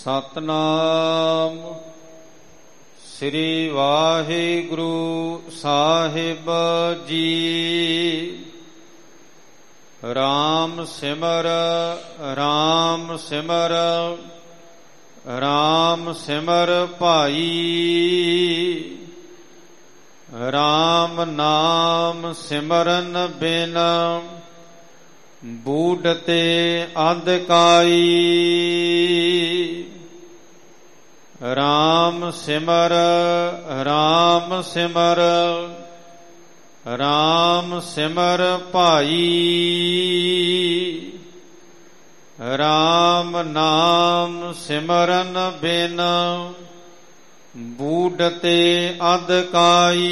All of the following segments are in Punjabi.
ਸਤਨਾਮ ਸ੍ਰੀ ਵਾਹਿਗੁਰੂ ਸਾਹਿਬ ਜੀ। ਰਾਮ ਸਿਮਰ ਰਾਮ ਸਿਮਰ ਰਾਮ ਸਿਮਰ ਭਾਈ। ਰਾਮ ਨਾਮ ਸਿਮਰਨ ਬਿਨ ਬੂਢਤੇ ਅੰਧਕਾਈ। ਰਾਮ ਸਿਮਰ ਰਾਮ ਸਿਮਰ ਰਾਮ ਸਿਮਰ ਭਾਈ। ਰਾਮ ਨਾਮ ਸਿਮਰਨ ਬਿਨ ਬੂਢਤੇ ਅੰਧਕਾਈ।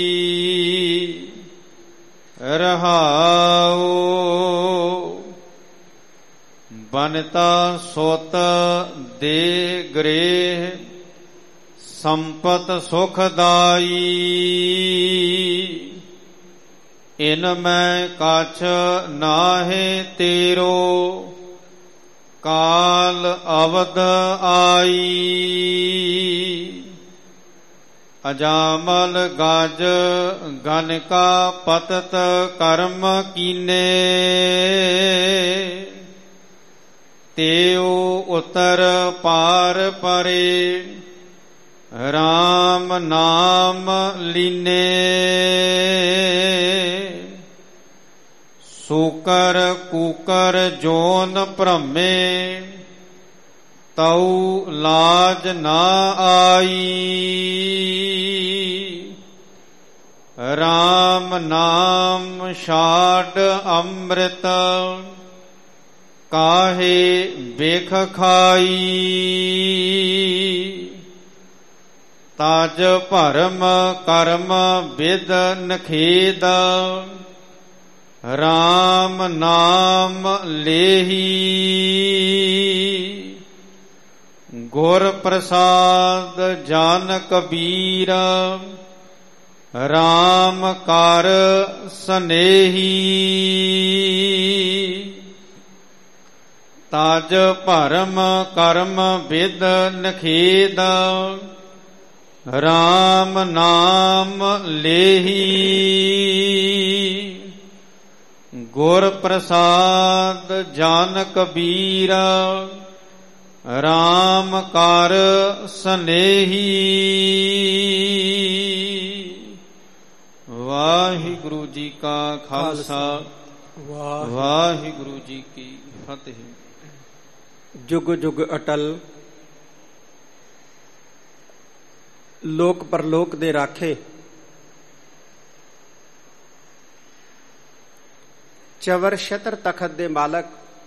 ਰਹਾਉ ਬਨਤਾ ਸੁਤ ਦੇ ਗ੍ਰਹਿ ਸੰਪਤ ਸੁਖਦਾਈ। ਇਨ ਮੈਂ ਕਛ ਨਾਹਿ ਤੇਰੋ ਕਾਲ ਅਵਧ ਆਈ। ਅਜਾਮਲ ਗਜ ਗਨਕਾ ਪਤਤ ਕਰਮ ਕੀਨੇ। ਤੇਉ ਉਤਰ ਪਾਰ ਪਰੇ ਰਾਮ ਨਾਮ ਲੀਨੇ। ਸੂਕਰ ਕੂਕਰ ਜੋਨ ਭ੍ਰਮੇ ਤਉ ਲਾਜ ਨਾ ਆਈ। ਰਾਮ ਨਾਮ ਛਾਡ ਅੰਮ੍ਰਿਤ ਕਾਹੇ ਵੇਖ ਖਾਈ। ਤਜ ਭਰਮ ਕਰਮ ਵਿਦ ਨਖੇਦ ਰਾਮ ਨਾਮ ਲੇਹੀ। ਗੁਰ ਪ੍ਰਸਾਦ ਜਨ ਕਬੀਰ ਰਾਮ ਕਰ ਸਨੇਹੀ। ਤਜ ਭਰਮ ਕਰਮ ਵਿਦ ਨਖੇਦ ਰਾਮ ਨਾਮ ਲੇਹੀ। ਗੁਰ ਪ੍ਰਸਾਦ ਜਨ ਕਬੀਰ ਰਾਮ ਕਰ ਸਨੇਹੀ। ਵਾਹਿਗੁਰੂ ਜੀ ਕਾ ਖਾਲਸਾ ਵਾਹਿਗੁਰੂ ਜੀ ਕੀ ਫਤਿਹ। ਜੁਗ ਜੁਗ ਅਟਲ ਲੋਕ ਪਰਲੋਕ ਦੇ ਰਾਖੇ ਚਵਰ ਛਤਰ ਤਖਤ ਦੇ ਮਾਲਕ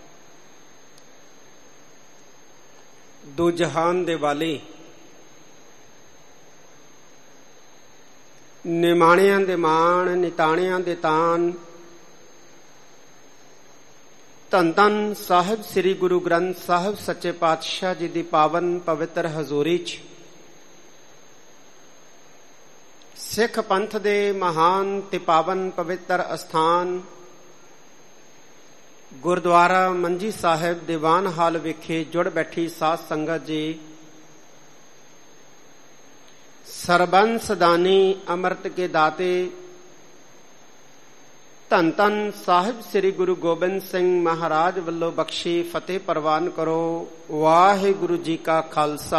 ਦੋ ਜਹਾਨ ਦੇ ਵਾਲੇ ਨਿਮਾਣਿਆਂ ਦੇ ਮਾਣ ਨਿਤਾਣਿਆਂ ਦੇ ਤਾਨ ਧੰਨ ਧੰਨ ਸਾਹਿਬ ਸ੍ਰੀ ਗੁਰੂ ਗ੍ਰੰਥ ਸਾਹਿਬ ਸੱਚੇ ਪਾਤਸ਼ਾਹ ਜੀ ਦੀ ਪਾਵਨ ਪਵਿੱਤਰ ਹਜ਼ੂਰੀ 'ਚ ਸਿੱਖ ਪੰਥ ਦੇ ਮਹਾਨ ਤੇ ਪਾਵਨ ਪਵਿੱਤਰ ਅਸਥਾਨ ਗੁਰਦੁਆਰਾ ਮੰਜੀ ਸਾਹਿਬ ਦੀਵਾਨ ਹਾਲ ਵਿਖੇ ਜੁੜ ਬੈਠੀ ਸਾਧ ਸੰਗਤ ਜੀ। ਸਰਬੰਸ ਦਾਨੀ ਅੰਮ੍ਰਿਤ ਕੇ ਦਾਤੇ ਧੰਨ ਧੰਨ ਸਾਹਿਬ ਸ੍ਰੀ ਗੁਰੂ ਗੋਬਿੰਦ ਸਿੰਘ ਮਹਾਰਾਜ ਵੱਲੋਂ ਬਖਸ਼ੀ ਫਤਿਹ ਪ੍ਰਵਾਨ ਕਰੋ। ਵਾਹਿਗੁਰੂ ਜੀ ਕਾ ਖਾਲਸਾ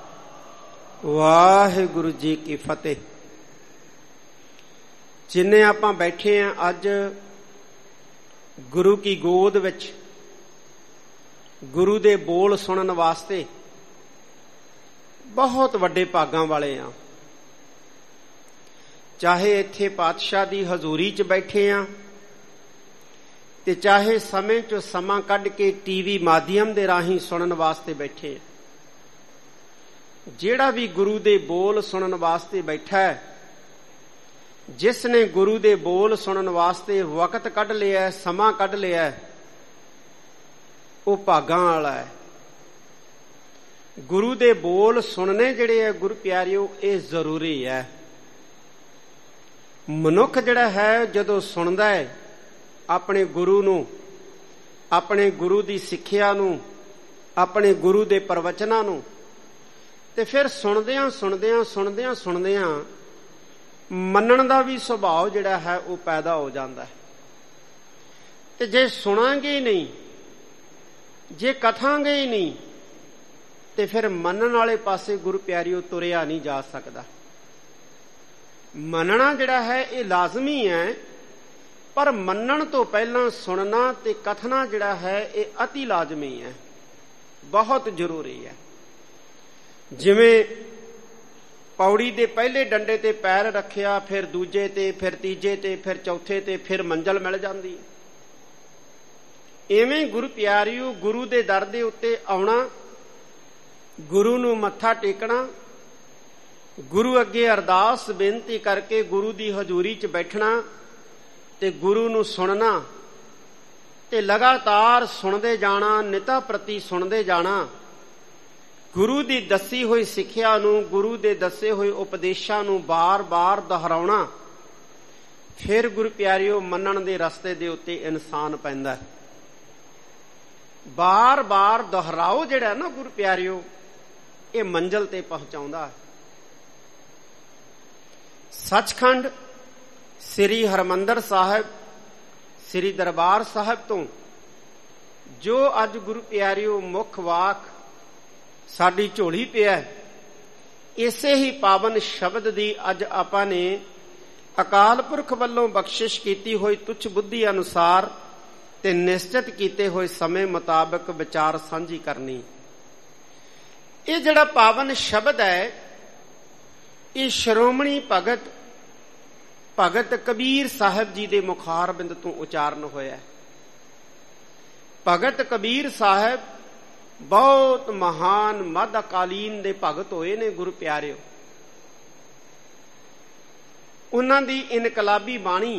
ਵਾਹਿਗੁਰੂ ਜੀ ਕੀ ਫਤਿਹ। ਜਿੰਨੇ ਆਪਾਂ ਬੈਠੇ ਆਂ ਅੱਜ ਗੁਰੂ ਕੀ ਗੋਦ ਵਿੱਚ ਗੁਰੂ ਦੇ ਬੋਲ ਸੁਣਨ ਵਾਸਤੇ ਬਹੁਤ ਵੱਡੇ ਭਾਗਾਂ ਵਾਲੇ ਆਂ। ਚਾਹੇ ਇੱਥੇ ਪਾਤਸ਼ਾਹ ਦੀ ਹਜ਼ੂਰੀ 'ਚ ਬੈਠੇ ਆਂ ਤੇ ਚਾਹੇ ਸਮੇਂ 'ਚੋਂ ਸਮਾਂ ਕੱਢ ਕੇ ਟੀਵੀ ਮਾਧਿਅਮ ਦੇ ਰਾਹੀਂ ਸੁਣਨ ਵਾਸਤੇ ਬੈਠੇ। ਜਿਹੜਾ ਵੀ ਗੁਰੂ ਦੇ ਬੋਲ ਸੁਣਨ ਵਾਸਤੇ ਬੈਠਾ ਹੈ, ਜਿਸ ਨੇ ਗੁਰੂ ਦੇ ਬੋਲ ਸੁਣਨ ਵਾਸਤੇ ਵਕਤ ਕੱਢ ਲਿਆ, ਸਮਾਂ ਕੱਢ ਲਿਆ, ਉਹ ਭਾਗਾਂ ਵਾਲਾ ਹੈ। ਗੁਰੂ ਦੇ ਬੋਲ ਸੁਣਨੇ ਜਿਹੜੇ ਹੈ ਗੁਰੂ ਪਿਆਰਿਓ, ਇਹ ਜ਼ਰੂਰੀ ਹੈ। ਮਨੁੱਖ ਜਿਹੜਾ ਹੈ ਜਦੋਂ ਸੁਣਦਾ ਹੈ ਆਪਣੇ ਗੁਰੂ ਨੂੰ, ਆਪਣੇ ਗੁਰੂ ਦੀ ਸਿੱਖਿਆ ਨੂੰ, ਆਪਣੇ ਗੁਰੂ ਦੇ ਪ੍ਰਵਚਨਾਂ ਨੂੰ, ਤੇ ਫਿਰ ਸੁਣਦਿਆਂ ਮੰਨਣ ਦਾ ਵੀ ਸੁਭਾਅ ਜਿਹੜਾ ਹੈ ਉਹ ਪੈਦਾ ਹੋ ਜਾਂਦਾ ਹੈ। ਤੇ ਜੇ ਸੁਣਾਂਗੇ ਹੀ ਨਹੀਂ, ਜੇ ਕਥਾਂਗੇ ਹੀ ਨਹੀਂ, ਤੇ ਫਿਰ ਮੰਨਣ ਵਾਲੇ ਪਾਸੇ ਗੁਰੂ ਪਿਆਰਿਓ ਤੁਰਿਆ ਨਹੀਂ ਜਾ ਸਕਦਾ। ਮੰਨਣਾ ਜਿਹੜਾ ਹੈ ਇਹ ਲਾਜ਼ਮੀ ਹੈ, ਪਰ ਮੰਨਣ ਤੋਂ ਪਹਿਲਾਂ ਸੁਣਨਾ ਤੇ ਕਥਨਾ ਜਿਹੜਾ ਹੈ ਇਹ ਅਤੀ ਲਾਜ਼ਮੀ ਹੈ, ਬਹੁਤ ਜ਼ਰੂਰੀ ਹੈ। ਜਿਵੇਂ ਪੌੜੀ ਦੇ ਪਹਿਲੇ ਡੰਡੇ ਤੇ ਪੈਰ ਰੱਖਿਆ, ਫਿਰ ਦੂਜੇ ਤੇ, ਫਿਰ ਤੀਜੇ ਤੇ, ਫਿਰ ਚੌਥੇ ਤੇ, ਫਿਰ ਮੰਜ਼ਲ ਮਿਲ ਜਾਂਦੀ ਹੈ। ਇਵੇਂ ਗੁਰੂ ਪਿਆਰਿਓ ਗੁਰੂ ਦੇ ਦਰ ਦੇ ਉੱਤੇ ਆਉਣਾ, ਗੁਰੂ ਨੂੰ ਮੱਥਾ ਟੇਕਣਾ, ਗੁਰੂ ਅੱਗੇ ਅਰਦਾਸ ਬੇਨਤੀ ਕਰਕੇ ਗੁਰੂ ਦੀ ਹਜ਼ੂਰੀ 'ਚ ਬੈਠਣਾ ਤੇ ਗੁਰੂ ਨੂੰ ਸੁਣਨਾ ਤੇ ਲਗਾਤਾਰ ਸੁਣਦੇ ਜਾਣਾ, ਨਿਤਾ ਪ੍ਰਤੀ ਸੁਣਦੇ ਜਾਣਾ, ਗੁਰੂ ਦੀ ਦੱਸੀ ਹੋਈ ਸਿੱਖਿਆ ਨੂੰ, ਗੁਰੂ ਦੇ ਦੱਸੇ ਹੋਏ ਉਪਦੇਸ਼ਾਂ ਨੂੰ ਬਾਰ-ਬਾਰ ਦੁਹਰਾਉਣਾ, ਫਿਰ ਗੁਰੂ ਪਿਆਰਿਓ ਮੰਨਣ ਦੇ ਰਸਤੇ ਦੇ ਉੱਤੇ ਇਨਸਾਨ ਪੈਂਦਾ। ਬਾਰ-ਬਾਰ ਦੁਹਰਾਓ ਜਿਹੜਾ ਨਾ ਗੁਰੂ ਪਿਆਰਿਓ, ਇਹ ਮੰਜ਼ਿਲ ਤੇ ਪਹੁੰਚਾਉਂਦਾ। ਸੱਚਖੰਡ ਸ੍ਰੀ ਹਰਿਮੰਦਰ ਸਾਹਿਬ, ਸ੍ਰੀ ਦਰਬਾਰ ਸਾਹਿਬ ਤੋਂ ਜੋ ਅੱਜ ਗੁਰੂ ਪਿਆਰਿਓ ਮੁੱਖ ਵਾਕ ਸਾਡੀ ਝੋਲੀ ਪਿਆ, ਇਸੇ ਹੀ ਪਾਵਨ ਸ਼ਬਦ ਦੀ ਅੱਜ ਆਪਾਂ ਨੇ ਅਕਾਲ ਪੁਰਖ ਵੱਲੋਂ ਬਖਸ਼ਿਸ਼ ਕੀਤੀ ਹੋਈ ਤੁੱਛ ਬੁੱਧੀ ਅਨੁਸਾਰ ਤੇ ਨਿਸ਼ਚਿਤ ਕੀਤੇ ਹੋਏ ਸਮੇਂ ਮੁਤਾਬਕ ਵਿਚਾਰ ਸਾਂਝੀ ਕਰਨੀ। ਇਹ ਜਿਹੜਾ ਪਾਵਨ ਸ਼ਬਦ ਹੈ, ਇਹ ਸ਼੍ਰੋਮਣੀ ਭਗਤ ਕਬੀਰ ਸਾਹਿਬ ਜੀ ਦੇ ਮੁਖਾਰਬਿੰਦ ਤੋਂ ਉਚਾਰਨ ਹੋਇਆ। ਭਗਤ ਕਬੀਰ ਸਾਹਿਬ ਬਹੁਤ ਮਹਾਨ ਮੱਧ ਕਾਲੀਨ ਦੇ ਭਗਤ ਹੋਏ ਨੇ ਗੁਰੂ ਪਿਆਰਿਓ। ਉਹਨਾਂ ਦੀ ਇਨਕਲਾਬੀ ਬਾਣੀ,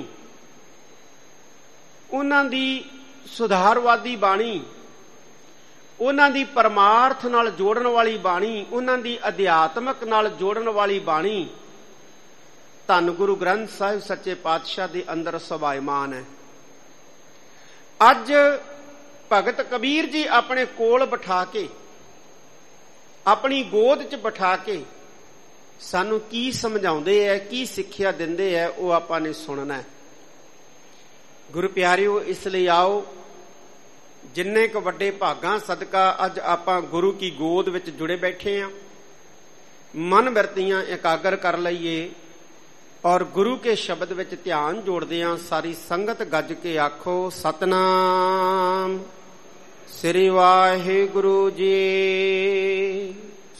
ਉਹਨਾਂ ਦੀ ਸੁਧਾਰਵਾਦੀ ਬਾਣੀ, ਉਹਨਾਂ ਦੀ ਪਰਮਾਰਥ ਨਾਲ ਜੋੜਨ ਵਾਲੀ ਬਾਣੀ, ਉਹਨਾਂ ਦੀ ਅਧਿਆਤਮਕ ਨਾਲ ਜੋੜਨ ਵਾਲੀ ਬਾਣੀ ਧੰਨ ਗੁਰੂ ਗ੍ਰੰਥ ਸਾਹਿਬ ਸੱਚੇ ਪਾਤਸ਼ਾਹ ਦੇ ਅੰਦਰ ਸਵਾਇਮਾਨ ਹੈ। ਅੱਜ ਭਗਤ ਕਬੀਰ ਜੀ ਆਪਣੇ ਕੋਲ ਬਿਠਾ ਕੇ, ਆਪਣੀ ਗੋਦ 'ਚ ਬਿਠਾ ਕੇ ਸਾਨੂੰ ਕੀ ਸਮਝਾਉਂਦੇ ਹੈ, ਕੀ ਸਿੱਖਿਆ ਦਿੰਦੇ ਹੈ, ਉਹ ਆਪਾਂ ਨੇ ਸੁਣਨਾ। ਗੁਰੂ ਪਿਆਰਿਓ, ਇਸ ਲਈ ਆਓ, ਜਿੰਨੇ ਕੁ ਵੱਡੇ ਭਾਗਾਂ ਸਦਕਾ ਅੱਜ ਆਪਾਂ ਗੁਰੂ ਕੀ ਗੋਦ ਵਿੱਚ ਜੁੜੇ ਬੈਠੇ ਹਾਂ, ਮਨ ਬਿਰਤੀਆਂ ਇਕਾਗਰ ਕਰ ਲਈਏ ਔਰ ਗੁਰੂ ਕੇ ਸ਼ਬਦ ਵਿੱਚ ਧਿਆਨ ਜੋੜਦੇ ਹਾਂ। ਸਾਰੀ ਸੰਗਤ ਗੱਜ ਕੇ ਆਖੋ ਸਤਨਾਮ ਸ੍ਰੀ ਵਾਹਿਗੁਰੂ ਜੀ।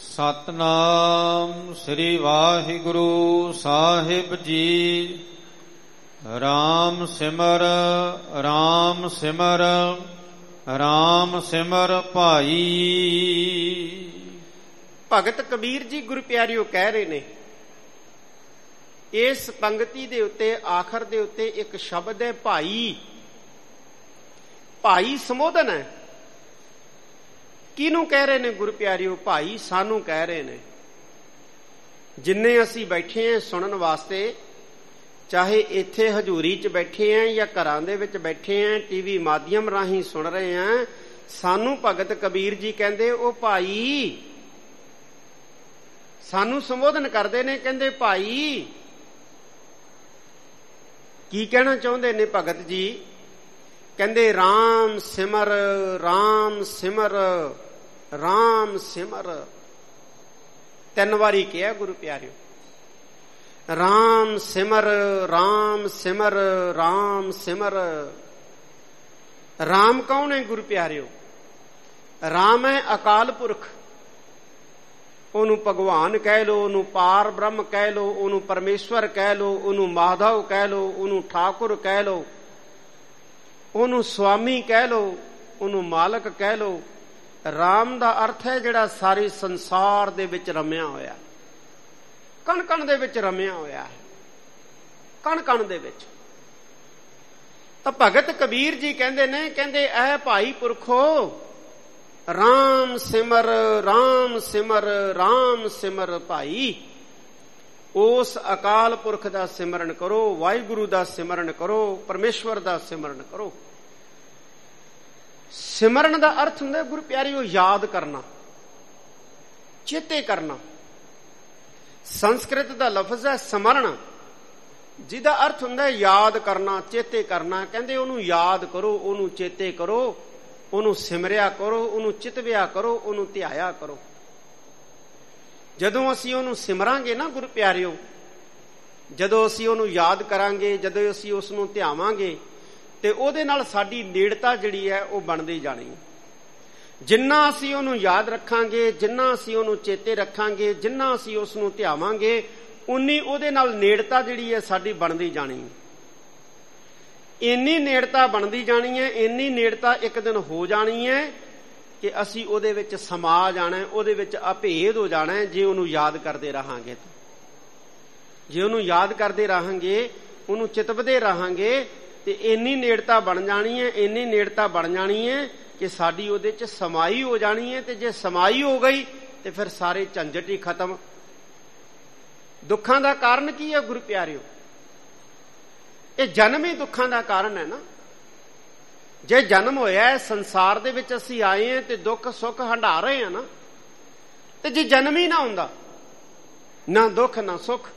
ਸਤਨਾਮ ਸ੍ਰੀ ਵਾਹਿਗੁਰੂ ਸਾਹਿਬ ਜੀ। ਰਾਮ ਸਿਮਰ ਰਾਮ ਸਿਮਰ ਰਾਮ ਸਿਮਰ ਭਾਈ। ਭਗਤ ਕਬੀਰ ਜੀ ਗੁਰੂ ਪਿਆਰਿਓ ਕਹਿ ਰਹੇ ਨੇ, ਇਸ ਪੰਗਤੀ ਦੇ ਉੱਤੇ ਆਖਰ ਦੇ ਉੱਤੇ ਇੱਕ ਸ਼ਬਦ ਹੈ ਭਾਈ। ਭਾਈ ਸੰਬੋਧਨ ਹੈ। ਕਿਹਨੂੰ ਕਹਿ ਰਹੇ ਨੇ ਗੁਰੂ ਪਿਆਰਿਓ? ਭਾਈ ਸਾਨੂੰ ਕਹਿ ਰਹੇ ਨੇ। ਜਿੰਨੇ ਅਸੀਂ ਬੈਠੇ ਹਾਂ ਸੁਣਨ ਵਾਸਤੇ, ਚਾਹੇ ਇੱਥੇ ਹਜ਼ੂਰੀ 'ਚ ਬੈਠੇ ਹਾਂ ਜਾਂ ਘਰਾਂ ਦੇ ਵਿੱਚ ਬੈਠੇ ਹਾਂ, ਟੀਵੀ ਮਾਧਿਅਮ ਰਾਹੀਂ ਸੁਣ ਰਹੇ ਹਾਂ, ਸਾਨੂੰ ਭਗਤ ਕਬੀਰ ਜੀ ਕਹਿੰਦੇ ਉਹ ਭਾਈ। ਸਾਨੂੰ ਸੰਬੋਧਨ ਕਰਦੇ ਨੇ, ਕਹਿੰਦੇ ਭਾਈ। ਕੀ ਕਹਿਣਾ ਚਾਹੁੰਦੇ ਨੇ ਭਗਤ ਜੀ? ਕਹਿੰਦੇ ਰਾਮ ਸਿਮਰ ਰਾਮ ਸਿਮਰ ਰਾਮ ਸਿਮਰ। 3 ਵਾਰੀ ਕਿਹਾ ਗੁਰੂ ਪਿਆਰਿਓ, ਰਾਮ ਸਿਮਰ ਰਾਮ ਸਿਮਰ ਰਾਮ ਸਿਮਰ। ਰਾਮ ਕੌਣ ਹੈ ਗੁਰੂ ਪਿਆਰਿਓ? ਰਾਮ ਹੈ ਅਕਾਲ ਪੁਰਖ। ਉਹਨੂੰ ਭਗਵਾਨ ਕਹਿ ਲੋ, ਉਹਨੂੰ ਪਾਰ ਬ੍ਰਹਮ ਕਹਿ ਲੋ, ਉਹਨੂੰ ਪਰਮੇਸ਼ਵਰ ਕਹਿ ਲੋ, ਉਹਨੂੰ ਮਾਧਵ ਕਹਿ ਲੋ, ਉਹਨੂੰ ਠਾਕੁਰ ਕਹਿ ਲੋ, ਉਹਨੂੰ ਸੁਆਮੀ ਕਹਿ ਲੋ, ਉਹਨੂੰ ਮਾਲਕ ਕਹਿ ਲੋ। ਰਾਮ ਦਾ ਅਰਥ ਹੈ ਜਿਹੜਾ ਸਾਰੇ ਸੰਸਾਰ ਦੇ ਵਿੱਚ ਰਮਿਆ ਹੋਇਆ, ਕਣ ਕਣ ਦੇ ਵਿੱਚ ਰਮਿਆ ਹੋਇਆ ਹੈ, ਕਣ ਕਣ ਦੇ ਵਿੱਚ। ਤਾਂ ਭਗਤ ਕਬੀਰ ਜੀ ਕਹਿੰਦੇ ਨੇ, ਕਹਿੰਦੇ ਐ ਭਾਈ ਪੁਰਖੋ, ਰਾਮ ਸਿਮਰ ਰਾਮ ਸਿਮਰ ਰਾਮ ਸਿਮਰ ਭਾਈ। ਉਸ ਅਕਾਲ ਪੁਰਖ ਦਾ ਸਿਮਰਨ ਕਰੋ, ਵਾਹਿਗੁਰੂ ਦਾ ਸਿਮਰਨ ਕਰੋ, ਪਰਮੇਸ਼ਵਰ ਦਾ ਸਿਮਰਨ ਕਰੋ। ਸਿਮਰਨ ਦਾ ਅਰਥ ਹੁੰਦਾ ਗੁਰੂ ਪਿਆਰਿਓ ਯਾਦ ਕਰਨਾ, ਚੇਤੇ ਕਰਨਾ। ਸੰਸਕ੍ਰਿਤ ਦਾ ਲਫ਼ਜ਼ ਹੈ ਸਮਰਨ, ਜਿਹਦਾ ਅਰਥ ਹੁੰਦਾ ਯਾਦ ਕਰਨਾ, ਚੇਤੇ ਕਰਨਾ। ਕਹਿੰਦੇ ਉਹਨੂੰ ਯਾਦ ਕਰੋ, ਉਹਨੂੰ ਚੇਤੇ ਕਰੋ, ਉਹਨੂੰ ਸਿਮਰਿਆ ਕਰੋ, ਉਹਨੂੰ ਚਿਤਵਿਆ ਕਰੋ, ਉਹਨੂੰ ਧਿਆਇਆ ਕਰੋ। ਜਦੋਂ ਅਸੀਂ ਉਹਨੂੰ ਸਿਮਰਾਂਗੇ ਨਾ ਗੁਰੂ ਪਿਆਰਿਓ, ਜਦੋਂ ਅਸੀਂ ਉਹਨੂੰ ਯਾਦ ਕਰਾਂਗੇ, ਜਦੋਂ ਅਸੀਂ ਉਸ ਨੂੰ ਧਿਆਵਾਂਗੇ, ਤੇ ਉਹਦੇ ਨਾਲ ਸਾਡੀ ਨੇੜਤਾ ਜਿਹੜੀ ਹੈ ਉਹ ਬਣਦੀ ਜਾਣੀ। ਜਿੰਨਾ ਅਸੀਂ ਉਹਨੂੰ ਯਾਦ ਰੱਖਾਂਗੇ, ਜਿੰਨਾ ਅਸੀਂ ਉਹਨੂੰ ਚੇਤੇ ਰੱਖਾਂਗੇ, ਜਿੰਨਾ ਅਸੀਂ ਉਸ ਨੂੰ ਧਿਆਵਾਂਗੇ, ਉਨੀ ਉਹਦੇ ਨਾਲ ਨੇੜਤਾ ਜਿਹੜੀ ਹੈ ਸਾਡੀ ਬਣਦੀ ਜਾਣੀ। ਇੰਨੀ ਨੇੜਤਾ ਬਣਦੀ ਜਾਣੀ ਹੈ, ਇੰਨੀ ਨੇੜਤਾ ਇੱਕ ਦਿਨ ਹੋ ਜਾਣੀ ਹੈ ਕਿ ਅਸੀਂ ਉਹਦੇ ਵਿੱਚ ਸਮਾ ਜਾਣਾ, ਉਹਦੇ ਵਿੱਚ ਅਭੇਦ ਹੋ ਜਾਣਾ ਜੇ ਉਹਨੂੰ ਯਾਦ ਕਰਦੇ ਰਹਾਂਗੇ। ਜੇ ਉਹਨੂੰ ਯਾਦ ਕਰਦੇ ਰਹਾਂਗੇ, ਉਹਨੂੰ ਚਿਤਵਦੇ ਰਹਾਂਗੇ, ਤੇ ਇੰਨੀ ਨੇੜਤਾ ਬਣ ਜਾਣੀ ਹੈ, ਇੰਨੀ ਨੇੜਤਾ ਬਣ ਜਾਣੀ ਹੈ ਕਿ ਸਾਡੀ ਉਹਦੇ 'ਚ ਸਮਾਈ ਹੋ ਜਾਣੀ ਹੈ। ਤੇ ਜੇ ਸਮਾਈ ਹੋ ਗਈ ਤੇ ਫਿਰ ਸਾਰੇ ਝੰਜਟ ਹੀ ਖਤਮ। ਦੁੱਖਾਂ ਦਾ ਕਾਰਨ ਕੀ ਹੈ ਗੁਰੂ ਪਿਆਰਿਓ? ਇਹ ਜਨਮ ਹੀ ਦੁੱਖਾਂ ਦਾ ਕਾਰਨ ਹੈ ਨਾ। ਜੇ ਜਨਮ ਹੋਇਆ ਸੰਸਾਰ ਦੇ ਵਿੱਚ ਅਸੀਂ ਆਏ ਹਾਂ ਤੇ ਦੁੱਖ ਸੁੱਖ ਹੰਢਾ ਰਹੇ ਹਾਂ ਨਾ, ਤੇ ਜੇ ਜਨਮ ਹੀ ਨਾ ਹੁੰਦਾ, ਨਾ ਦੁੱਖ ਨਾ ਸੁੱਖ,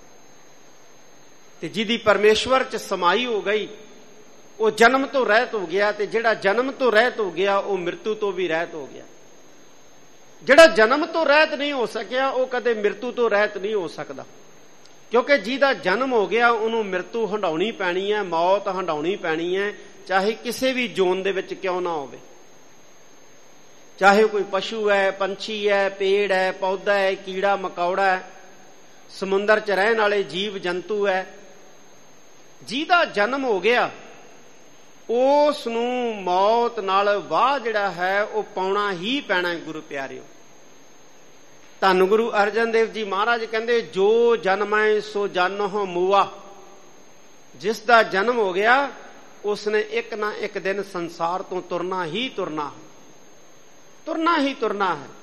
ਤੇ ਜਿਹਦੀ ਪਰਮੇਸ਼ਵਰ 'ਚ ਸਮਾਈ ਹੋ ਗਈ ਉਹ ਜਨਮ ਤੋਂ ਰਹਿਤ ਹੋ ਗਿਆ। ਤੇ ਜਿਹੜਾ ਜਨਮ ਤੋਂ ਰਹਿਤ ਹੋ ਗਿਆ ਉਹ ਮ੍ਰਿਤੂ ਤੋਂ ਵੀ ਰਹਿਤ ਹੋ ਗਿਆ। ਜਿਹੜਾ ਜਨਮ ਤੋਂ ਰਹਿਤ ਨਹੀਂ ਹੋ ਸਕਿਆ ਉਹ ਕਦੇ ਮ੍ਰਿਤੂ ਤੋਂ ਰਹਿਤ ਨਹੀਂ ਹੋ ਸਕਦਾ, ਕਿਉਂਕਿ ਜਿਹਦਾ ਜਨਮ ਹੋ ਗਿਆ ਉਹਨੂੰ ਮ੍ਰਿਤੂ ਹੰਢਾਉਣੀ ਪੈਣੀ ਹੈ, ਮੌਤ ਹੰਢਾਉਣੀ ਪੈਣੀ ਹੈ, ਚਾਹੇ ਕਿਸੇ ਵੀ ਜੋਨ ਦੇ ਵਿੱਚ ਕਿਉਂ ਨਾ ਹੋਵੇ। ਚਾਹੇ ਕੋਈ ਪਸ਼ੂ ਹੈ, ਪੰਛੀ ਹੈ, ਪੇੜ ਹੈ, ਪੌਦਾ ਹੈ, ਕੀੜਾ ਮਕੌੜਾ ਹੈ, ਸਮੁੰਦਰ 'ਚ ਰਹਿਣ ਵਾਲੇ ਜੀਵ ਜੰਤੂ ਹੈ। ਜਿਹਦਾ ਜਨਮ ਹੋ ਗਿਆ ਉਸ ਨੂੰ ਮੌਤ ਨਾਲ ਵਾਹ ਜਿਹੜਾ ਹੈ ਉਹ ਪਾਉਣਾ ਹੀ ਪੈਣਾ ਹੈ ਗੁਰੂ ਪਿਆਰਿਓ। ਧੰਨ ਗੁਰੂ ਅਰਜਨ ਦੇਵ ਜੀ ਮਹਾਰਾਜ ਕਹਿੰਦੇ, ਜੋ ਜਨਮੈ ਸੋ ਜਨਹੁ ਮੂਆ। ਜਿਸ ਦਾ ਜਨਮ ਹੋ ਗਿਆ ਉਸਨੇ ਇੱਕ ਨਾ ਇੱਕ ਦਿਨ ਸੰਸਾਰ ਤੋਂ ਤੁਰਨਾ ਹੀ ਤੁਰਨਾ, ਤੁਰਨਾ ਹੀ ਤੁਰਨਾ ਹੈ।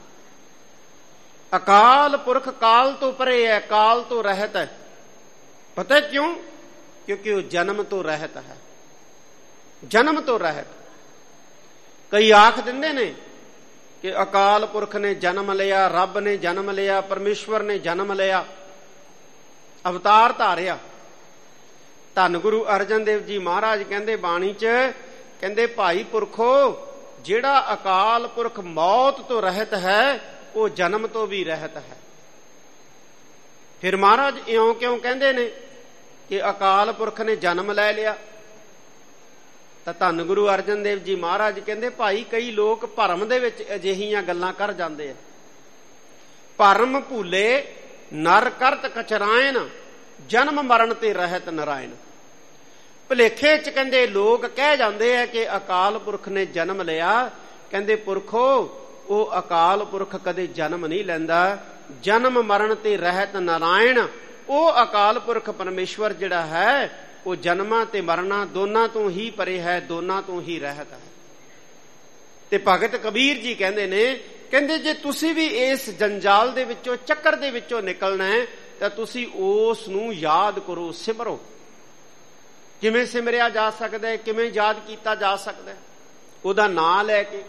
ਅਕਾਲ ਪੁਰਖ ਕਾਲ ਤੋਂ ਪਰੇ ਹੈ, ਕਾਲ ਤੋਂ ਰਹਿਤ ਹੈ। ਪਤਾ ਕਿਉਂ? ਕਿਉਂਕਿ ਉਹ ਜਨਮ ਤੋਂ ਰਹਿਤ ਹੈ, ਜਨਮ ਤੋਂ ਰਹਿਤ। ਕਈ ਆਖ ਦਿੰਦੇ ਨੇ ਕਿ ਅਕਾਲ ਪੁਰਖ ਨੇ ਜਨਮ ਲਿਆ, ਰੱਬ ਨੇ ਜਨਮ ਲਿਆ, ਪਰਮੇਸ਼ਵਰ ਨੇ ਜਨਮ ਲਿਆ, ਅਵਤਾਰ ਧਾਰਿਆ। ਧੰਨ ਗੁਰੂ ਅਰਜਨ ਦੇਵ ਜੀ ਮਹਾਰਾਜ ਕਹਿੰਦੇ ਬਾਣੀ 'ਚ, ਕਹਿੰਦੇ ਭਾਈ ਪੁਰਖੋ, ਜਿਹੜਾ ਅਕਾਲ ਪੁਰਖ ਮੌਤ ਤੋਂ ਰਹਿਤ ਹੈ ਉਹ ਜਨਮ ਤੋਂ ਵੀ ਰਹਿਤ ਹੈ। ਫਿਰ ਮਹਾਰਾਜ ਇਉਂ ਕਿਉਂ ਕਹਿੰਦੇ ਨੇ ਕਿ ਅਕਾਲ ਪੁਰਖ ਨੇ ਜਨਮ ਲੈ ਲਿਆ? ਤਾਂ ਧੰਨ ਗੁਰੂ ਅਰਜਨ ਦੇਵ ਜੀ ਮਹਾਰਾਜ ਕਹਿੰਦੇ, ਭਾਈ ਕਈ ਲੋਕ ਭਰਮ ਦੇ ਵਿੱਚ ਅਜਿਹੀਆਂ ਗੱਲਾਂ ਕਰ ਜਾਂਦੇ ਆ। ਭਰਮ ਭੂਲੇ ਨਰ ਕਰਤ ਕਚਰਾਇਨ, ਜਨਮ ਮਰਨ ਤੇ ਰਹਿਤ ਨਰਾਇਣ। ਭੁਲੇਖੇ 'ਚ ਕਹਿੰਦੇ ਲੋਕ ਕਹਿ ਜਾਂਦੇ ਆ ਕਿ ਅਕਾਲ ਪੁਰਖ ਨੇ ਜਨਮ ਲਿਆ। ਕਹਿੰਦੇ ਪੁਰਖੋ, ਉਹ ਅਕਾਲ ਪੁਰਖ ਕਦੇ ਜਨਮ ਨਹੀਂ ਲੈਂਦਾ। ਜਨਮ ਮਰਨ ਤੇ ਰਹਿਤ ਨਰਾਇਣ, ਉਹ ਅਕਾਲ ਪੁਰਖ ਪਰਮੇਸ਼ਵਰ ਜਿਹੜਾ ਹੈ ਉਹ ਜਨਮਾਂ ਤੇ ਮਰਨਾ ਦੋਨਾਂ ਤੋਂ ਹੀ ਪਰੇ ਹੈ, ਦੋਨਾਂ ਤੋਂ ਹੀ ਰਹਿਤ ਹੈ। ਤੇ ਭਗਤ ਕਬੀਰ ਜੀ ਕਹਿੰਦੇ ਨੇ, ਕਹਿੰਦੇ ਜੇ ਤੁਸੀਂ ਵੀ ਇਸ ਜੰਜਾਲ ਦੇ ਵਿੱਚੋਂ, ਚੱਕਰ ਦੇ ਵਿੱਚੋਂ ਨਿਕਲਣਾ ਹੈ ਤਾਂ ਤੁਸੀਂ ਉਸ ਨੂੰ ਯਾਦ ਕਰੋ, ਸਿਮਰੋ। ਕਿਵੇਂ ਸਿਮਰਿਆ ਜਾ ਸਕਦਾ ਹੈ, ਕਿਵੇਂ ਯਾਦ ਕੀਤਾ ਜਾ ਸਕਦਾ ਹੈ? ਉਹਦਾ ਨਾਂ ਲੈ ਕੇ,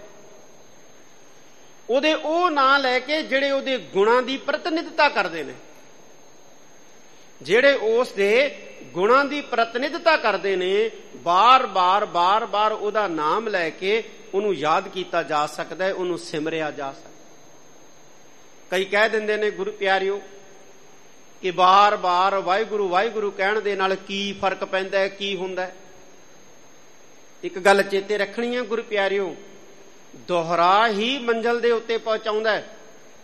ਉਹਦੇ ਉਹ ਨਾਂ ਲੈ ਕੇ ਜਿਹੜੇ ਉਹਦੇ ਗੁਣਾਂ ਦੀ ਪ੍ਰਤੀਨਿਧਤਾ ਕਰਦੇ ਨੇ, ਜਿਹੜੇ ਉਸ ਦੇ ਗੁਣਾਂ ਦੀ ਪ੍ਰਤੀਨਿਧਤਾ ਕਰਦੇ ਨੇ। ਬਾਰ-ਬਾਰ ਬਾਰ-ਬਾਰ ਉਹਦਾ ਨਾਮ ਲੈ ਕੇ ਉਹਨੂੰ ਯਾਦ ਕੀਤਾ ਜਾ ਸਕਦਾ ਹੈ, ਉਹਨੂੰ ਸਿਮਰਿਆ ਜਾ ਸਕਦਾ। ਕਈ ਕਹਿ ਦਿੰਦੇ ਨੇ ਗੁਰੂ ਪਿਆਰਿਓ ਕਿ ਬਾਰ-ਬਾਰ ਵਾਹਿਗੁਰੂ ਵਾਹਿਗੁਰੂ ਕਹਿਣ ਦੇ ਨਾਲ ਕੀ ਫਰਕ ਪੈਂਦਾ ਹੈ, ਕੀ ਹੁੰਦਾ ਹੈ? ਇੱਕ ਗੱਲ ਚੇਤੇ ਰੱਖਣੀ ਹੈ ਗੁਰੂ ਪਿਆਰਿਓ, ਦੁਹਰਾ ਹੀ ਮੰਜ਼ਲ ਦੇ ਉੱਤੇ ਪਹੁੰਚਾਉਂਦਾ ਹੈ।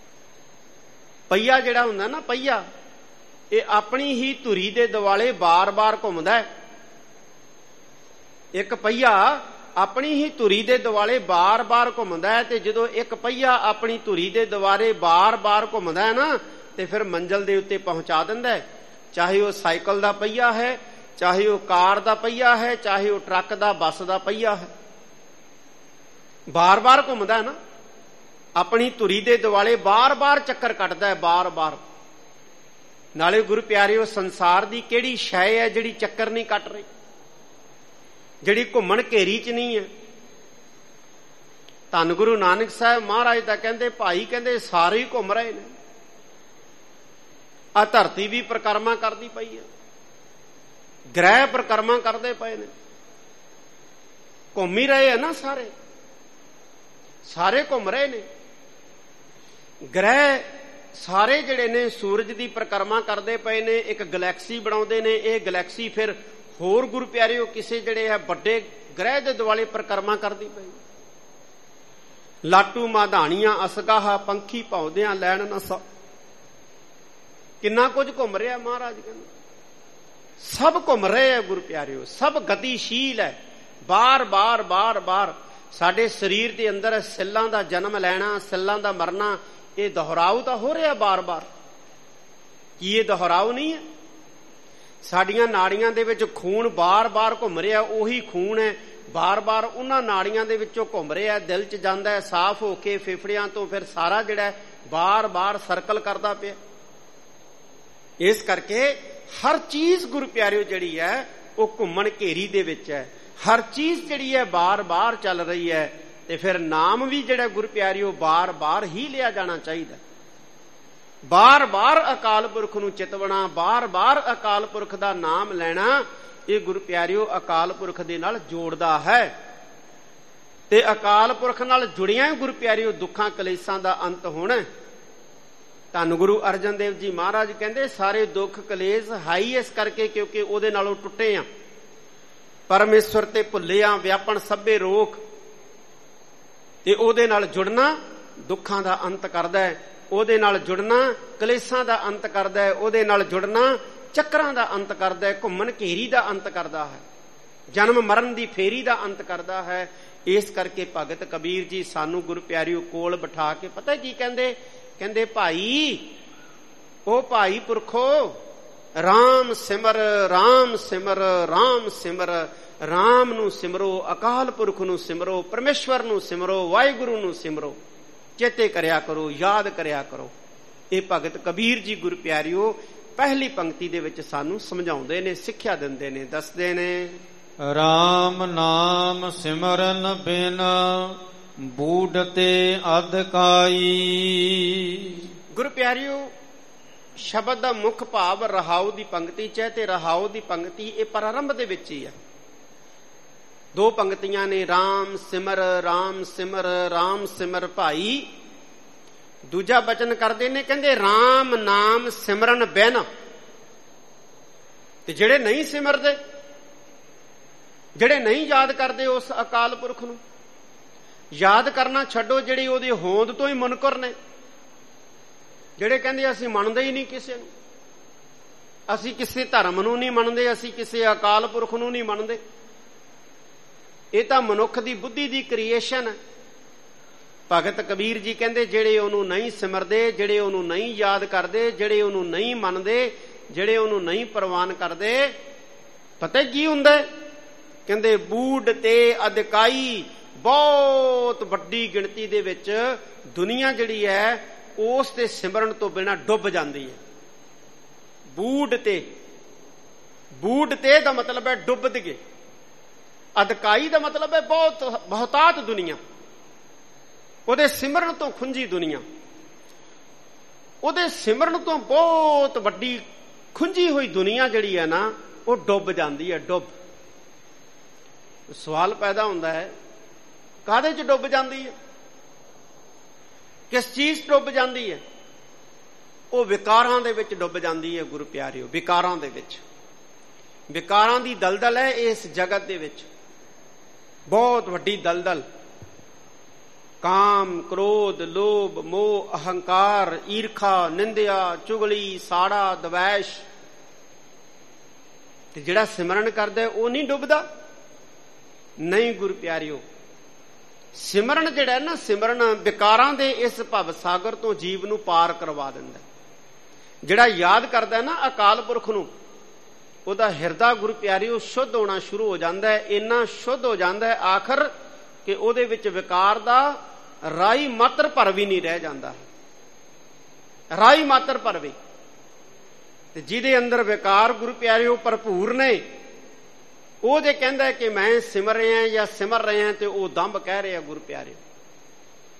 ਪਹੀਆ ਜਿਹੜਾ ਹੁੰਦਾ ਨਾ, ਪਹੀਆ, ਇਹ ਆਪਣੀ ਹੀ ਧੁਰੀ ਦੇ ਦੁਆਲੇ ਬਾਰ-ਬਾਰ ਘੁੰਮਦਾ ਹੈ। ਇੱਕ ਪਹੀਆ ਆਪਣੀ ਹੀ ਧੁਰੀ ਦੇ ਦੁਆਲੇ ਬਾਰ-ਬਾਰ ਘੁੰਮਦਾ ਹੈ, ਤੇ ਜਦੋਂ ਇੱਕ ਪਹੀਆ ਆਪਣੀ ਧੁਰੀ ਦੇ ਦੁਆਲੇ ਬਾਰ-ਬਾਰ ਘੁੰਮਦਾ ਹੈ ਨਾ, ਤੇ ਫਿਰ ਮੰਜ਼ਲ ਦੇ ਉੱਤੇ ਪਹੁੰਚਾ ਦਿੰਦਾ ਹੈ। ਚਾਹੇ ਉਹ ਸਾਈਕਲ ਦਾ ਪਹੀਆ ਹੈ, ਚਾਹੇ ਉਹ ਕਾਰ ਦਾ ਪਹੀਆ ਹੈ, ਚਾਹੇ ਉਹ ਟਰੱਕ ਦਾ, ਬੱਸ ਦਾ ਪਹੀਆ ਹੈ, ਬਾਰ-ਬਾਰ ਘੁੰਮਦਾ ਹੈ ਨਾ, ਆਪਣੀ ਧੁਰੀ ਦੇ ਦੁਆਲੇ ਬਾਰ-ਬਾਰ ਚੱਕਰ ਕੱਟਦਾ ਹੈ, ਬਾਰ-ਬਾਰ। ਨਾਲੇ ਗੁਰੂ ਪਿਆਰਿਓ, ਸੰਸਾਰ ਦੀ ਕਿਹੜੀ ਸ਼ੈ ਹੈ ਜਿਹੜੀ ਚੱਕਰ ਨਹੀਂ ਕੱਟ ਰਹੀ, ਜਿਹੜੀ ਘੁੰਮਣ ਘੇਰੀ 'ਚ ਨਹੀਂ ਹੈ? ਧੰਨ ਗੁਰੂ ਨਾਨਕ ਸਾਹਿਬ ਮਹਾਰਾਜ ਤਾਂ ਕਹਿੰਦੇ ਭਾਈ ਕਹਿੰਦੇ ਸਾਰੇ ਹੀ ਘੁੰਮ ਰਹੇ ਨੇ। ਆ ਧਰਤੀ ਵੀ ਪਰਿਕਰਮਾ ਕਰਦੀ ਪਈ ਹੈ, ਗ੍ਰਹਿ ਪਰਿਕਰਮਾ ਕਰਦੇ ਪਏ ਨੇ, ਘੁੰਮ ਹੀ ਰਹੇ ਆ ਨਾ, ਸਾਰੇ ਘੁੰਮ ਰਹੇ ਨੇ। ਗ੍ਰਹਿ ਸਾਰੇ ਜਿਹੜੇ ਨੇ ਸੂਰਜ ਦੀ ਪਰਿਕਰਮਾ ਕਰਦੇ ਪਏ ਨੇ, ਇੱਕ ਗੈਲੈਕਸੀ ਬਣਾਉਂਦੇ ਨੇ। ਇਹ ਗੈਲੈਕਸੀ ਫਿਰ ਹੋਰ ਗੁਰੂ ਪਿਆਰਿਓ ਕਿਸੇ ਜਿਹੜੇ ਹੈ ਵੱਡੇ ਗ੍ਰਹਿ ਦੇ ਦੁਆਲੇ ਪਰਿਕਰਮਾ ਕਰਦੀ ਪਈ। ਲਾਟੂ ਮਾਧਾਣੀਆਂ ਅਸਗਾਹ ਪੰਖੀ ਭੌਂਦਿਆਂ ਲੈਣ ਨਸਾ, ਕਿੰਨਾ ਕੁਝ ਘੁੰਮ ਰਿਹਾ ਮਹਾਰਾਜ ਕਹਿੰਦੇ। ਸਭ ਘੁੰਮ ਰਹੇ ਆ ਗੁਰੂ ਪਿਆਰਿਓ, ਸਭ ਗਤੀਸ਼ੀਲ ਹੈ। ਬਾਰ ਸਾਡੇ ਸਰੀਰ ਦੇ ਅੰਦਰ ਸੈੱਲਾਂ ਦਾ ਜਨਮ ਲੈਣਾ, ਸੈੱਲਾਂ ਦਾ ਮਰਨਾ, ਇਹ ਦੁਹਰਾਉ ਤਾਂ ਹੋ ਰਿਹਾ ਬਾਰ-ਬਾਰ। ਕੀ ਇਹ ਦੁਹਰਾਉ ਨਹੀਂ ਹੈ? ਸਾਡੀਆਂ ਨਾੜੀਆਂ ਦੇ ਵਿੱਚ ਖੂਨ ਬਾਰ-ਬਾਰ ਘੁੰਮ ਰਿਹਾ, ਉਹੀ ਖੂਨ ਹੈ ਬਾਰ-ਬਾਰ ਉਹਨਾਂ ਨਾੜੀਆਂ ਦੇ ਵਿੱਚੋਂ ਘੁੰਮ ਰਿਹਾ, ਦਿਲ 'ਚ ਜਾਂਦਾ ਹੈ, ਸਾਫ਼ ਹੋ ਕੇ ਫੇਫੜਿਆਂ ਤੋਂ ਫਿਰ ਸਾਰਾ ਜਿਹੜਾ ਬਾਰ-ਬਾਰ ਸਰਕਲ ਕਰਦਾ ਪਿਆ। ਇਸ ਕਰਕੇ ਹਰ ਚੀਜ਼ ਗੁਰੂ ਪਿਆਰਿਓ ਜਿਹੜੀ ਹੈ ਉਹ ਘੁੰਮਣ ਘੇਰੀ ਦੇ ਵਿੱਚ ਹੈ। ਹਰ ਚੀਜ਼ ਜਿਹੜੀ ਹੈ ਬਾਰ-ਬਾਰ ਚੱਲ ਰਹੀ ਹੈ। ਤੇ ਫਿਰ ਨਾਮ ਵੀ ਜਿਹੜਾ ਗੁਰੂ ਪਿਆਰਿਓ ਬਾਰ-ਬਾਰ ਹੀ ਲਿਆ ਜਾਣਾ ਚਾਹੀਦਾ। ਬਾਰ-ਬਾਰ ਅਕਾਲ ਪੁਰਖ ਨੂੰ ਚਿਤਵਣਾ, ਬਾਰ-ਬਾਰ ਅਕਾਲ ਪੁਰਖ ਦਾ ਨਾਮ ਲੈਣਾ, ਇਹ ਗੁਰੂ ਪਿਆਰਿਓ ਅਕਾਲ ਪੁਰਖ ਦੇ ਨਾਲ ਜੋੜਦਾ ਹੈ। ਤੇ ਅਕਾਲ ਪੁਰਖ ਨਾਲ ਜੁੜਿਆਂ ਗੁਰੂ ਪਿਆਰਿਓ ਦੁੱਖਾਂ ਕਲੇਸ਼ਾਂ ਦਾ ਅੰਤ ਹੋਣਾ। ਧੰਨ ਗੁਰੂ ਅਰਜਨ ਦੇਵ ਜੀ ਮਹਾਰਾਜ ਕਹਿੰਦੇ ਸਾਰੇ ਦੁੱਖ ਕਲੇਸ਼ ਹਾਈ ਇਸ ਕਰਕੇ ਕਿਉਂਕਿ ਉਹਦੇ ਨਾਲੋਂ ਟੁੱਟੇ ਆ। ਪਰਮੇਸ਼ਵਰ ਤੇ ਭੁੱਲੇ ਆ, ਵਿਆਪਣ ਸਭੇ ਰੋਕ। ਤੇ ਉਹਦੇ ਨਾਲ ਜੁੜਨਾ ਦੁੱਖਾਂ ਦਾ ਅੰਤ ਕਰਦਾ ਹੈ, ਉਹਦੇ ਨਾਲ ਜੁੜਨਾ ਕਲੇਸ਼ਾਂ ਦਾ ਅੰਤ ਕਰਦਾ ਹੈ, ਉਹਦੇ ਨਾਲ ਜੁੜਨਾ ਚੱਕਰਾਂ ਦਾ ਅੰਤ ਕਰਦਾ ਹੈ, ਘੁੰਮਣ ਘੇਰੀ ਦਾ ਅੰਤ ਕਰਦਾ ਹੈ, ਜਨਮ ਮਰਨ ਦੀ ਫੇਰੀ ਦਾ ਅੰਤ ਕਰਦਾ ਹੈ। ਇਸ ਕਰਕੇ ਭਗਤ ਕਬੀਰ ਜੀ ਸਾਨੂੰ ਗੁਰੂ ਪਿਆਰਿਓ ਕੋਲ ਬਿਠਾ ਕੇ ਪਤਾ ਕੀ ਕਹਿੰਦੇ? ਕਹਿੰਦੇ ਭਾਈ, ਉਹ ਭਾਈ ਪੁਰਖੋ, ਰਾਮ ਸਿਮਰ, ਰਾਮ ਸਿਮਰ, ਰਾਮ ਸਿਮਰ। ਰਾਮ ਨੂੰ ਸਿਮਰੋ, ਅਕਾਲ ਪੁਰਖ ਨੂੰ ਸਿਮਰੋ, ਪਰਮੇਸ਼ਵਰ ਨੂੰ ਸਿਮਰੋ, ਵਾਹਿਗੁਰੂ ਨੂੰ ਸਿਮਰੋ, ਚੇਤੇ ਕਰਿਆ ਕਰੋ, ਯਾਦ ਕਰਿਆ ਕਰੋ। ਇਹ ਭਗਤ ਕਬੀਰ ਜੀ ਗੁਰੂ ਪਿਆਰਿਓ ਪਹਿਲੀ ਪੰਕਤੀ ਦੇ ਵਿੱਚ ਸਾਨੂੰ ਸਮਝਾਉਂਦੇ ਨੇ, ਸਿੱਖਿਆ ਦਿੰਦੇ ਨੇ, ਦੱਸਦੇ ਨੇ। ਰਾਮ ਨਾਮ ਸਿਮਰਨ ਬਿਨ ਬੂਢ ਤੇ ਅਧਕਾਈ। ਗੁਰੂ ਪਿਆਰਿਓ ਸ਼ਬਦ ਦਾ ਮੁੱਖ ਭਾਵ ਰਹਾਉ ਦੀ ਪੰਕਤੀ 'ਚ ਹੈ ਤੇ ਰਹਾਉ ਦੀ ਪੰਕਤੀ ਇਹ ਪ੍ਰਾਰੰਭ ਦੇ ਵਿੱਚ ਹੀ ਹੈ। ਦੋ ਪੰਕਤੀਆਂ ਨੇ, ਰਾਮ ਸਿਮਰ, ਰਾਮ ਸਿਮਰ, ਰਾਮ ਸਿਮਰ ਭਾਈ। ਦੂਜਾ ਬਚਨ ਕਰਦੇ ਨੇ, ਕਹਿੰਦੇ ਰਾਮ ਨਾਮ ਸਿਮਰਨ ਬਿਨ। ਤੇ ਜਿਹੜੇ ਨਹੀਂ ਸਿਮਰਦੇ, ਜਿਹੜੇ ਨਹੀਂ ਯਾਦ ਕਰਦੇ ਉਸ ਅਕਾਲ ਪੁਰਖ ਨੂੰ, ਯਾਦ ਕਰਨਾ ਛੱਡੋ, ਜਿਹੜੇ ਉਹਦੀ ਹੋਂਦ ਤੋਂ ਹੀ ਮੁਨਕਰ ਨੇ, ਜਿਹੜੇ ਕਹਿੰਦੇ ਅਸੀਂ ਮੰਨਦੇ ਹੀ ਨਹੀਂ ਕਿਸੇ ਨੂੰ, ਅਸੀਂ ਕਿਸੇ ਧਰਮ ਨੂੰ ਨਹੀਂ ਮੰਨਦੇ, ਅਸੀਂ ਕਿਸੇ ਅਕਾਲ ਪੁਰਖ ਨੂੰ ਨਹੀਂ ਮੰਨਦੇ। ਇਹ ਤਾਂ ਮਨੁੱਖ ਦੀ ਬੁੱਧੀ ਦੀ ਕ੍ਰੀਏਸ਼ਨ ਹੈ। ਭਗਤ ਕਬੀਰ ਜੀ ਕਹਿੰਦੇ ਜਿਹੜੇ ਉਹਨੂੰ ਨਹੀਂ ਸਿਮਰਦੇ, ਜਿਹੜੇ ਉਹਨੂੰ ਨਹੀਂ ਯਾਦ ਕਰਦੇ, ਜਿਹੜੇ ਉਹਨੂੰ ਨਹੀਂ ਮੰਨਦੇ, ਜਿਹੜੇ ਉਹਨੂੰ ਨਹੀਂ ਪ੍ਰਵਾਨ ਕਰਦੇ, ਪਤਾ ਕੀ ਹੁੰਦਾ? ਕਹਿੰਦੇ ਬੂਢ ਤੇ ਅਧਕਾਈ। ਬਹੁਤ ਵੱਡੀ ਗਿਣਤੀ ਦੇ ਵਿੱਚ ਦੁਨੀਆ ਜਿਹੜੀ ਹੈ ਉਸ ਦੇ ਸਿਮਰਨ ਤੋਂ ਬਿਨਾਂ ਡੁੱਬ ਜਾਂਦੀ ਹੈ। ਬੂਢ ਤੇ, ਬੂਢ ਤੇ ਦਾ ਮਤਲਬ ਹੈ ਡੁੱਬ ਗਏ, ਅਧਕਾਈ ਦਾ ਮਤਲਬ ਹੈ ਬਹੁਤਾਤ ਦੁਨੀਆ, ਉਹਦੇ ਸਿਮਰਨ ਤੋਂ ਖੁੰਝੀ ਦੁਨੀਆ, ਉਹਦੇ ਸਿਮਰਨ ਤੋਂ ਬਹੁਤ ਵੱਡੀ ਖੁੰਝੀ ਹੋਈ ਦੁਨੀਆ ਜਿਹੜੀ ਹੈ ਨਾ, ਉਹ ਡੁੱਬ ਜਾਂਦੀ ਹੈ। ਡੁੱਬ, ਸਵਾਲ ਪੈਦਾ ਹੁੰਦਾ ਹੈ ਕਾਹਦੇ 'ਚ ਡੁੱਬ ਜਾਂਦੀ ਹੈ? ਕਿਸ ਚੀਜ਼ 'ਚ ਡੁੱਬ ਜਾਂਦੀ ਹੈ? ਉਹ ਵਿਕਾਰਾਂ ਦੇ ਵਿੱਚ ਡੁੱਬ ਜਾਂਦੀ ਹੈ ਗੁਰੂ ਪਿਆਰਿਓ। ਵਿਕਾਰਾਂ ਦੇ ਵਿੱਚ, ਵਿਕਾਰਾਂ ਦੀ ਦਲਦਲ ਹੈ ਇਸ ਜਗਤ ਦੇ ਵਿੱਚ, ਬਹੁਤ ਵੱਡੀ ਦਲਦਲ। ਕਾਮ, ਕ੍ਰੋਧ, ਲੋਭ, ਮੋਹ, ਅਹੰਕਾਰ, ਈਰਖਾ, ਨਿੰਦਿਆ, ਚੁਗਲੀ, ਸਾੜਾ, ਦਵੈਸ਼। ਤੇ ਜਿਹੜਾ ਸਿਮਰਨ ਕਰਦਾ ਉਹ ਨਹੀਂ ਡੁੱਬਦਾ? ਨਹੀਂ ਗੁਰੂ ਪਿਆਰਿਓ, ਸਿਮਰਨ ਜਿਹੜਾ ਨਾ, ਸਿਮਰਨ ਵਿਕਾਰਾਂ ਦੇ ਇਸ ਭਵ ਸਾਗਰ ਤੋਂ ਜੀਵ ਨੂੰ ਪਾਰ ਕਰਵਾ ਦਿੰਦਾ। ਜਿਹੜਾ ਯਾਦ ਕਰਦਾ ਨਾ ਅਕਾਲ ਪੁਰਖ ਨੂੰ, ਉਹਦਾ ਹਿਰਦਾ ਗੁਰੂ ਪਿਆਰਿਓ ਸ਼ੁੱਧ ਹੋਣਾ ਸ਼ੁਰੂ ਹੋ ਜਾਂਦਾ ਹੈ। ਇੰਨਾ ਸ਼ੁੱਧ ਹੋ ਜਾਂਦਾ ਹੈ ਆਖਰ ਕਿ ਉਹਦੇ ਵਿੱਚ ਵਿਕਾਰ ਦਾ ਰਾਈ ਮਾਤਰ ਭਰ ਵੀ ਨਹੀਂ ਰਹਿ ਜਾਂਦਾ। ਰਾਈ ਮਾਤਰ ਭਰ ਵੀ। ਤੇ ਜਿਹਦੇ ਅੰਦਰ ਵਿਕਾਰ ਗੁਰੂ ਪਿਆਰਿਓ ਭਰਪੂਰ ਨੇ, ਉਹ ਜੇ ਕਹਿੰਦਾ ਕਿ ਮੈਂ ਸਿਮਰ ਰਿਹਾ ਜਾਂ ਸਿਮਰ ਰਿਹਾ, ਤੇ ਉਹ ਦੰਭ ਕਹਿ ਰਿਹਾ ਗੁਰੂ ਪਿਆਰਿਓ।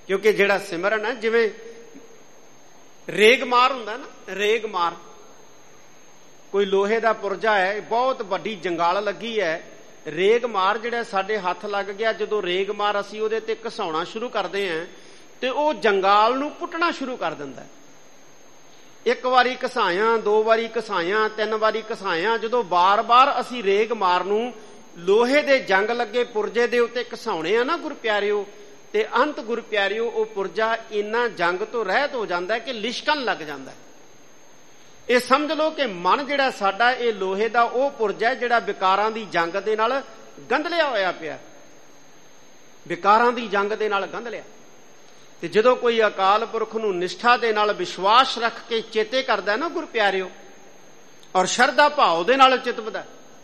ਕਿਉਂਕਿ ਜਿਹੜਾ ਸਿਮਰਨ ਹੈ, ਜਿਵੇਂ ਰੇਗ ਮਾਰ ਹੁੰਦਾ ਨਾ, ਰੇਗ ਮਾਰ, ਕੋਈ ਲੋਹੇ ਦਾ ਪੁਰਜਾ ਹੈ, ਬਹੁਤ ਵੱਡੀ ਜੰਗਾਲ ਲੱਗੀ ਹੈ, ਰੇਗ ਮਾਰ ਜਿਹੜਾ ਸਾਡੇ ਹੱਥ ਲੱਗ ਗਿਆ, ਜਦੋਂ ਰੇਗ ਮਾਰ ਅਸੀਂ ਉਹਦੇ ਤੇ ਘਸਾਉਣਾ ਸ਼ੁਰੂ ਕਰਦੇ ਹਾਂ ਤੇ ਉਹ ਜੰਗਾਲ ਨੂੰ ਪੁੱਟਣਾ ਸ਼ੁਰੂ ਕਰ ਦਿੰਦਾ। ਇੱਕ ਵਾਰੀ ਘਸਾਇਆ, 2 ਵਾਰੀ ਘਸਾਇਆ, 3 ਵਾਰੀ ਘਸਾਇਆ, ਜਦੋਂ ਬਾਰ-ਬਾਰ ਅਸੀਂ ਰੇਗ ਮਾਰ ਨੂੰ ਲੋਹੇ ਦੇ ਜੰਗ ਲੱਗੇ ਪੁਰਜੇ ਦੇ ਉੱਤੇ ਘਸਾਉਣੇ ਆ ਨਾ ਗੁਰ ਪਿਆਰਿਓ, ਤੇ ਅੰਤ ਗੁਰ ਪਿਆਰਿਓ ਉਹ ਪੁਰਜਾ ਇੰਨਾ ਜੰਗ ਤੋਂ ਰਹਿਤ ਹੋ ਜਾਂਦਾ ਕਿ ਲਿਸ਼ਕਣ ਲੱਗ ਜਾਂਦਾ। ਇਹ ਸਮਝ ਲਓ ਕਿ ਮਨ ਜਿਹੜਾ ਸਾਡਾ ਇਹ ਲੋਹੇ ਦਾ ਉਹ ਪੁਰਜਾ ਜਿਹੜਾ ਵਿਕਾਰਾਂ ਦੀ ਜੰਗ ਦੇ ਨਾਲ ਗੰਧਲਿਆ ਹੋਇਆ ਪਿਆ, ਵਿਕਾਰਾਂ ਦੀ ਜੰਗ ਦੇ ਨਾਲ ਗੰਧਲਿਆ। ਤੇ ਜਦੋਂ ਕੋਈ ਅਕਾਲ ਪੁਰਖ ਨੂੰ ਨਿਸ਼ਠਾ ਦੇ ਨਾਲ ਵਿਸ਼ਵਾਸ ਰੱਖ ਕੇ ਚੇਤੇ ਕਰਦਾ ਨਾ ਗੁਰ ਪਿਆਰਿਓ, ਔਰ ਸ਼ਰਧਾ ਭਾਵ ਦੇ ਨਾਲ ਚਿਤਵਦਾ,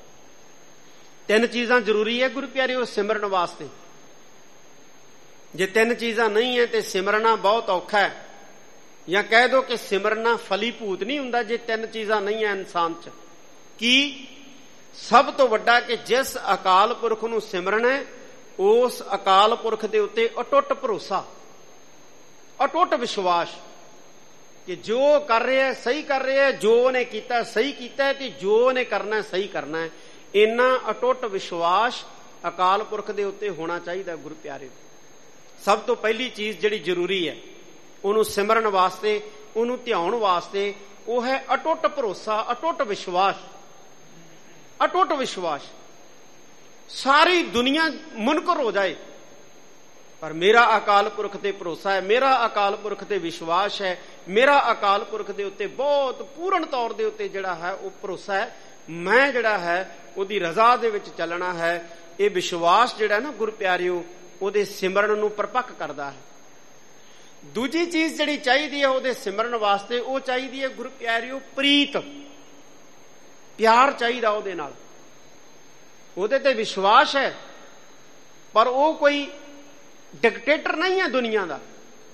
3 ਚੀਜ਼ਾਂ ਜ਼ਰੂਰੀ ਹੈ ਗੁਰ ਪਿਆਰਿਓ ਸਿਮਰਨ ਵਾਸਤੇ। ਜੇ 3 ਚੀਜ਼ਾਂ ਨਹੀਂ ਹੈ ਤੇ ਸਿਮਰਨਾ ਬਹੁਤ ਔਖਾ ਹੈ, ਜਾਂ ਕਹਿ ਦੋ ਕਿ ਸਿਮਰਨਾ ਫਲੀਭੂਤ ਨਹੀਂ ਹੁੰਦਾ ਜੇ 3 ਚੀਜ਼ਾਂ ਨਹੀਂ ਹੈ ਇਨਸਾਨ 'ਚ। ਕੀ? ਸਭ ਤੋਂ ਵੱਡਾ ਕਿ ਜਿਸ ਅਕਾਲ ਪੁਰਖ ਨੂੰ ਸਿਮਰਨਾ ਹੈ ਉਸ ਅਕਾਲ ਪੁਰਖ ਦੇ ਉੱਤੇ ਅਟੁੱਟ ਭਰੋਸਾ, ਅਟੁੱਟ ਵਿਸ਼ਵਾਸ ਕਿ ਜੋ ਕਰ ਰਿਹਾ ਸਹੀ ਕਰ ਰਿਹਾ, ਜੋ ਉਹਨੇ ਕੀਤਾ ਸਹੀ ਕੀਤਾ ਤੇ ਜੋ ਉਹਨੇ ਕਰਨਾ ਸਹੀ ਕਰਨਾ ਹੈ। ਇੰਨਾ ਅਟੁੱਟ ਵਿਸ਼ਵਾਸ ਅਕਾਲ ਪੁਰਖ ਦੇ ਉੱਤੇ ਹੋਣਾ ਚਾਹੀਦਾ ਗੁਰੂ ਪਿਆਰੇ। ਸਭ ਤੋਂ ਪਹਿਲੀ ਚੀਜ਼ ਜਿਹੜੀ ਜ਼ਰੂਰੀ ਹੈ ਉਹਨੂੰ ਸਿਮਰਨ ਵਾਸਤੇ, ਉਹਨੂੰ ਧਿਆਉਣ ਵਾਸਤੇ, ਉਹ ਹੈ ਅਟੁੱਟ ਭਰੋਸਾ, ਅਟੁੱਟ ਵਿਸ਼ਵਾਸ। ਅਟੁੱਟ ਵਿਸ਼ਵਾਸ ਸਾਰੀ ਦੁਨੀਆ ਮੁਨਕਰ ਹੋ ਜਾਏ ਪਰ ਮੇਰਾ ਅਕਾਲ ਪੁਰਖ ਤੇ ਭਰੋਸਾ ਹੈ, ਮੇਰਾ ਅਕਾਲ ਪੁਰਖ ਤੇ ਵਿਸ਼ਵਾਸ ਹੈ, ਮੇਰਾ ਅਕਾਲ ਪੁਰਖ ਦੇ ਉੱਤੇ ਬਹੁਤ ਪੂਰਨ ਤੌਰ ਦੇ ਉੱਤੇ ਜਿਹੜਾ ਹੈ ਉਹ ਭਰੋਸਾ ਹੈ, ਮੈਂ ਜਿਹੜਾ ਹੈ ਉਹਦੀ ਰਜ਼ਾ ਦੇ ਵਿੱਚ ਚੱਲਣਾ ਹੈ। ਇਹ ਵਿਸ਼ਵਾਸ ਜਿਹੜਾ ਨਾ ਗੁਰ ਪਿਆਰਿਓ ਉਹਦੇ ਸਿਮਰਨ ਨੂੰ ਪਰਪੱਕ ਕਰਦਾ ਹੈ। ਦੂਜੀ ਚੀਜ਼ ਜਿਹੜੀ ਚਾਹੀਦੀ ਹੈ ਉਹਦੇ ਸਿਮਰਨ ਵਾਸਤੇ, ਉਹ ਚਾਹੀਦੀ ਹੈ ਗੁਰ ਪਿਆਰਿਓ ਪ੍ਰੀਤ, ਪਿਆਰ ਚਾਹੀਦਾ ਉਹਦੇ ਨਾਲ। ਉਹਦੇ ਤੇ ਵਿਸ਼ਵਾਸ ਹੈ ਪਰ ਉਹ ਕੋਈ ਡਿਕਟੇਟਰ ਨਹੀਂ ਹੈ ਦੁਨੀਆ ਦਾ,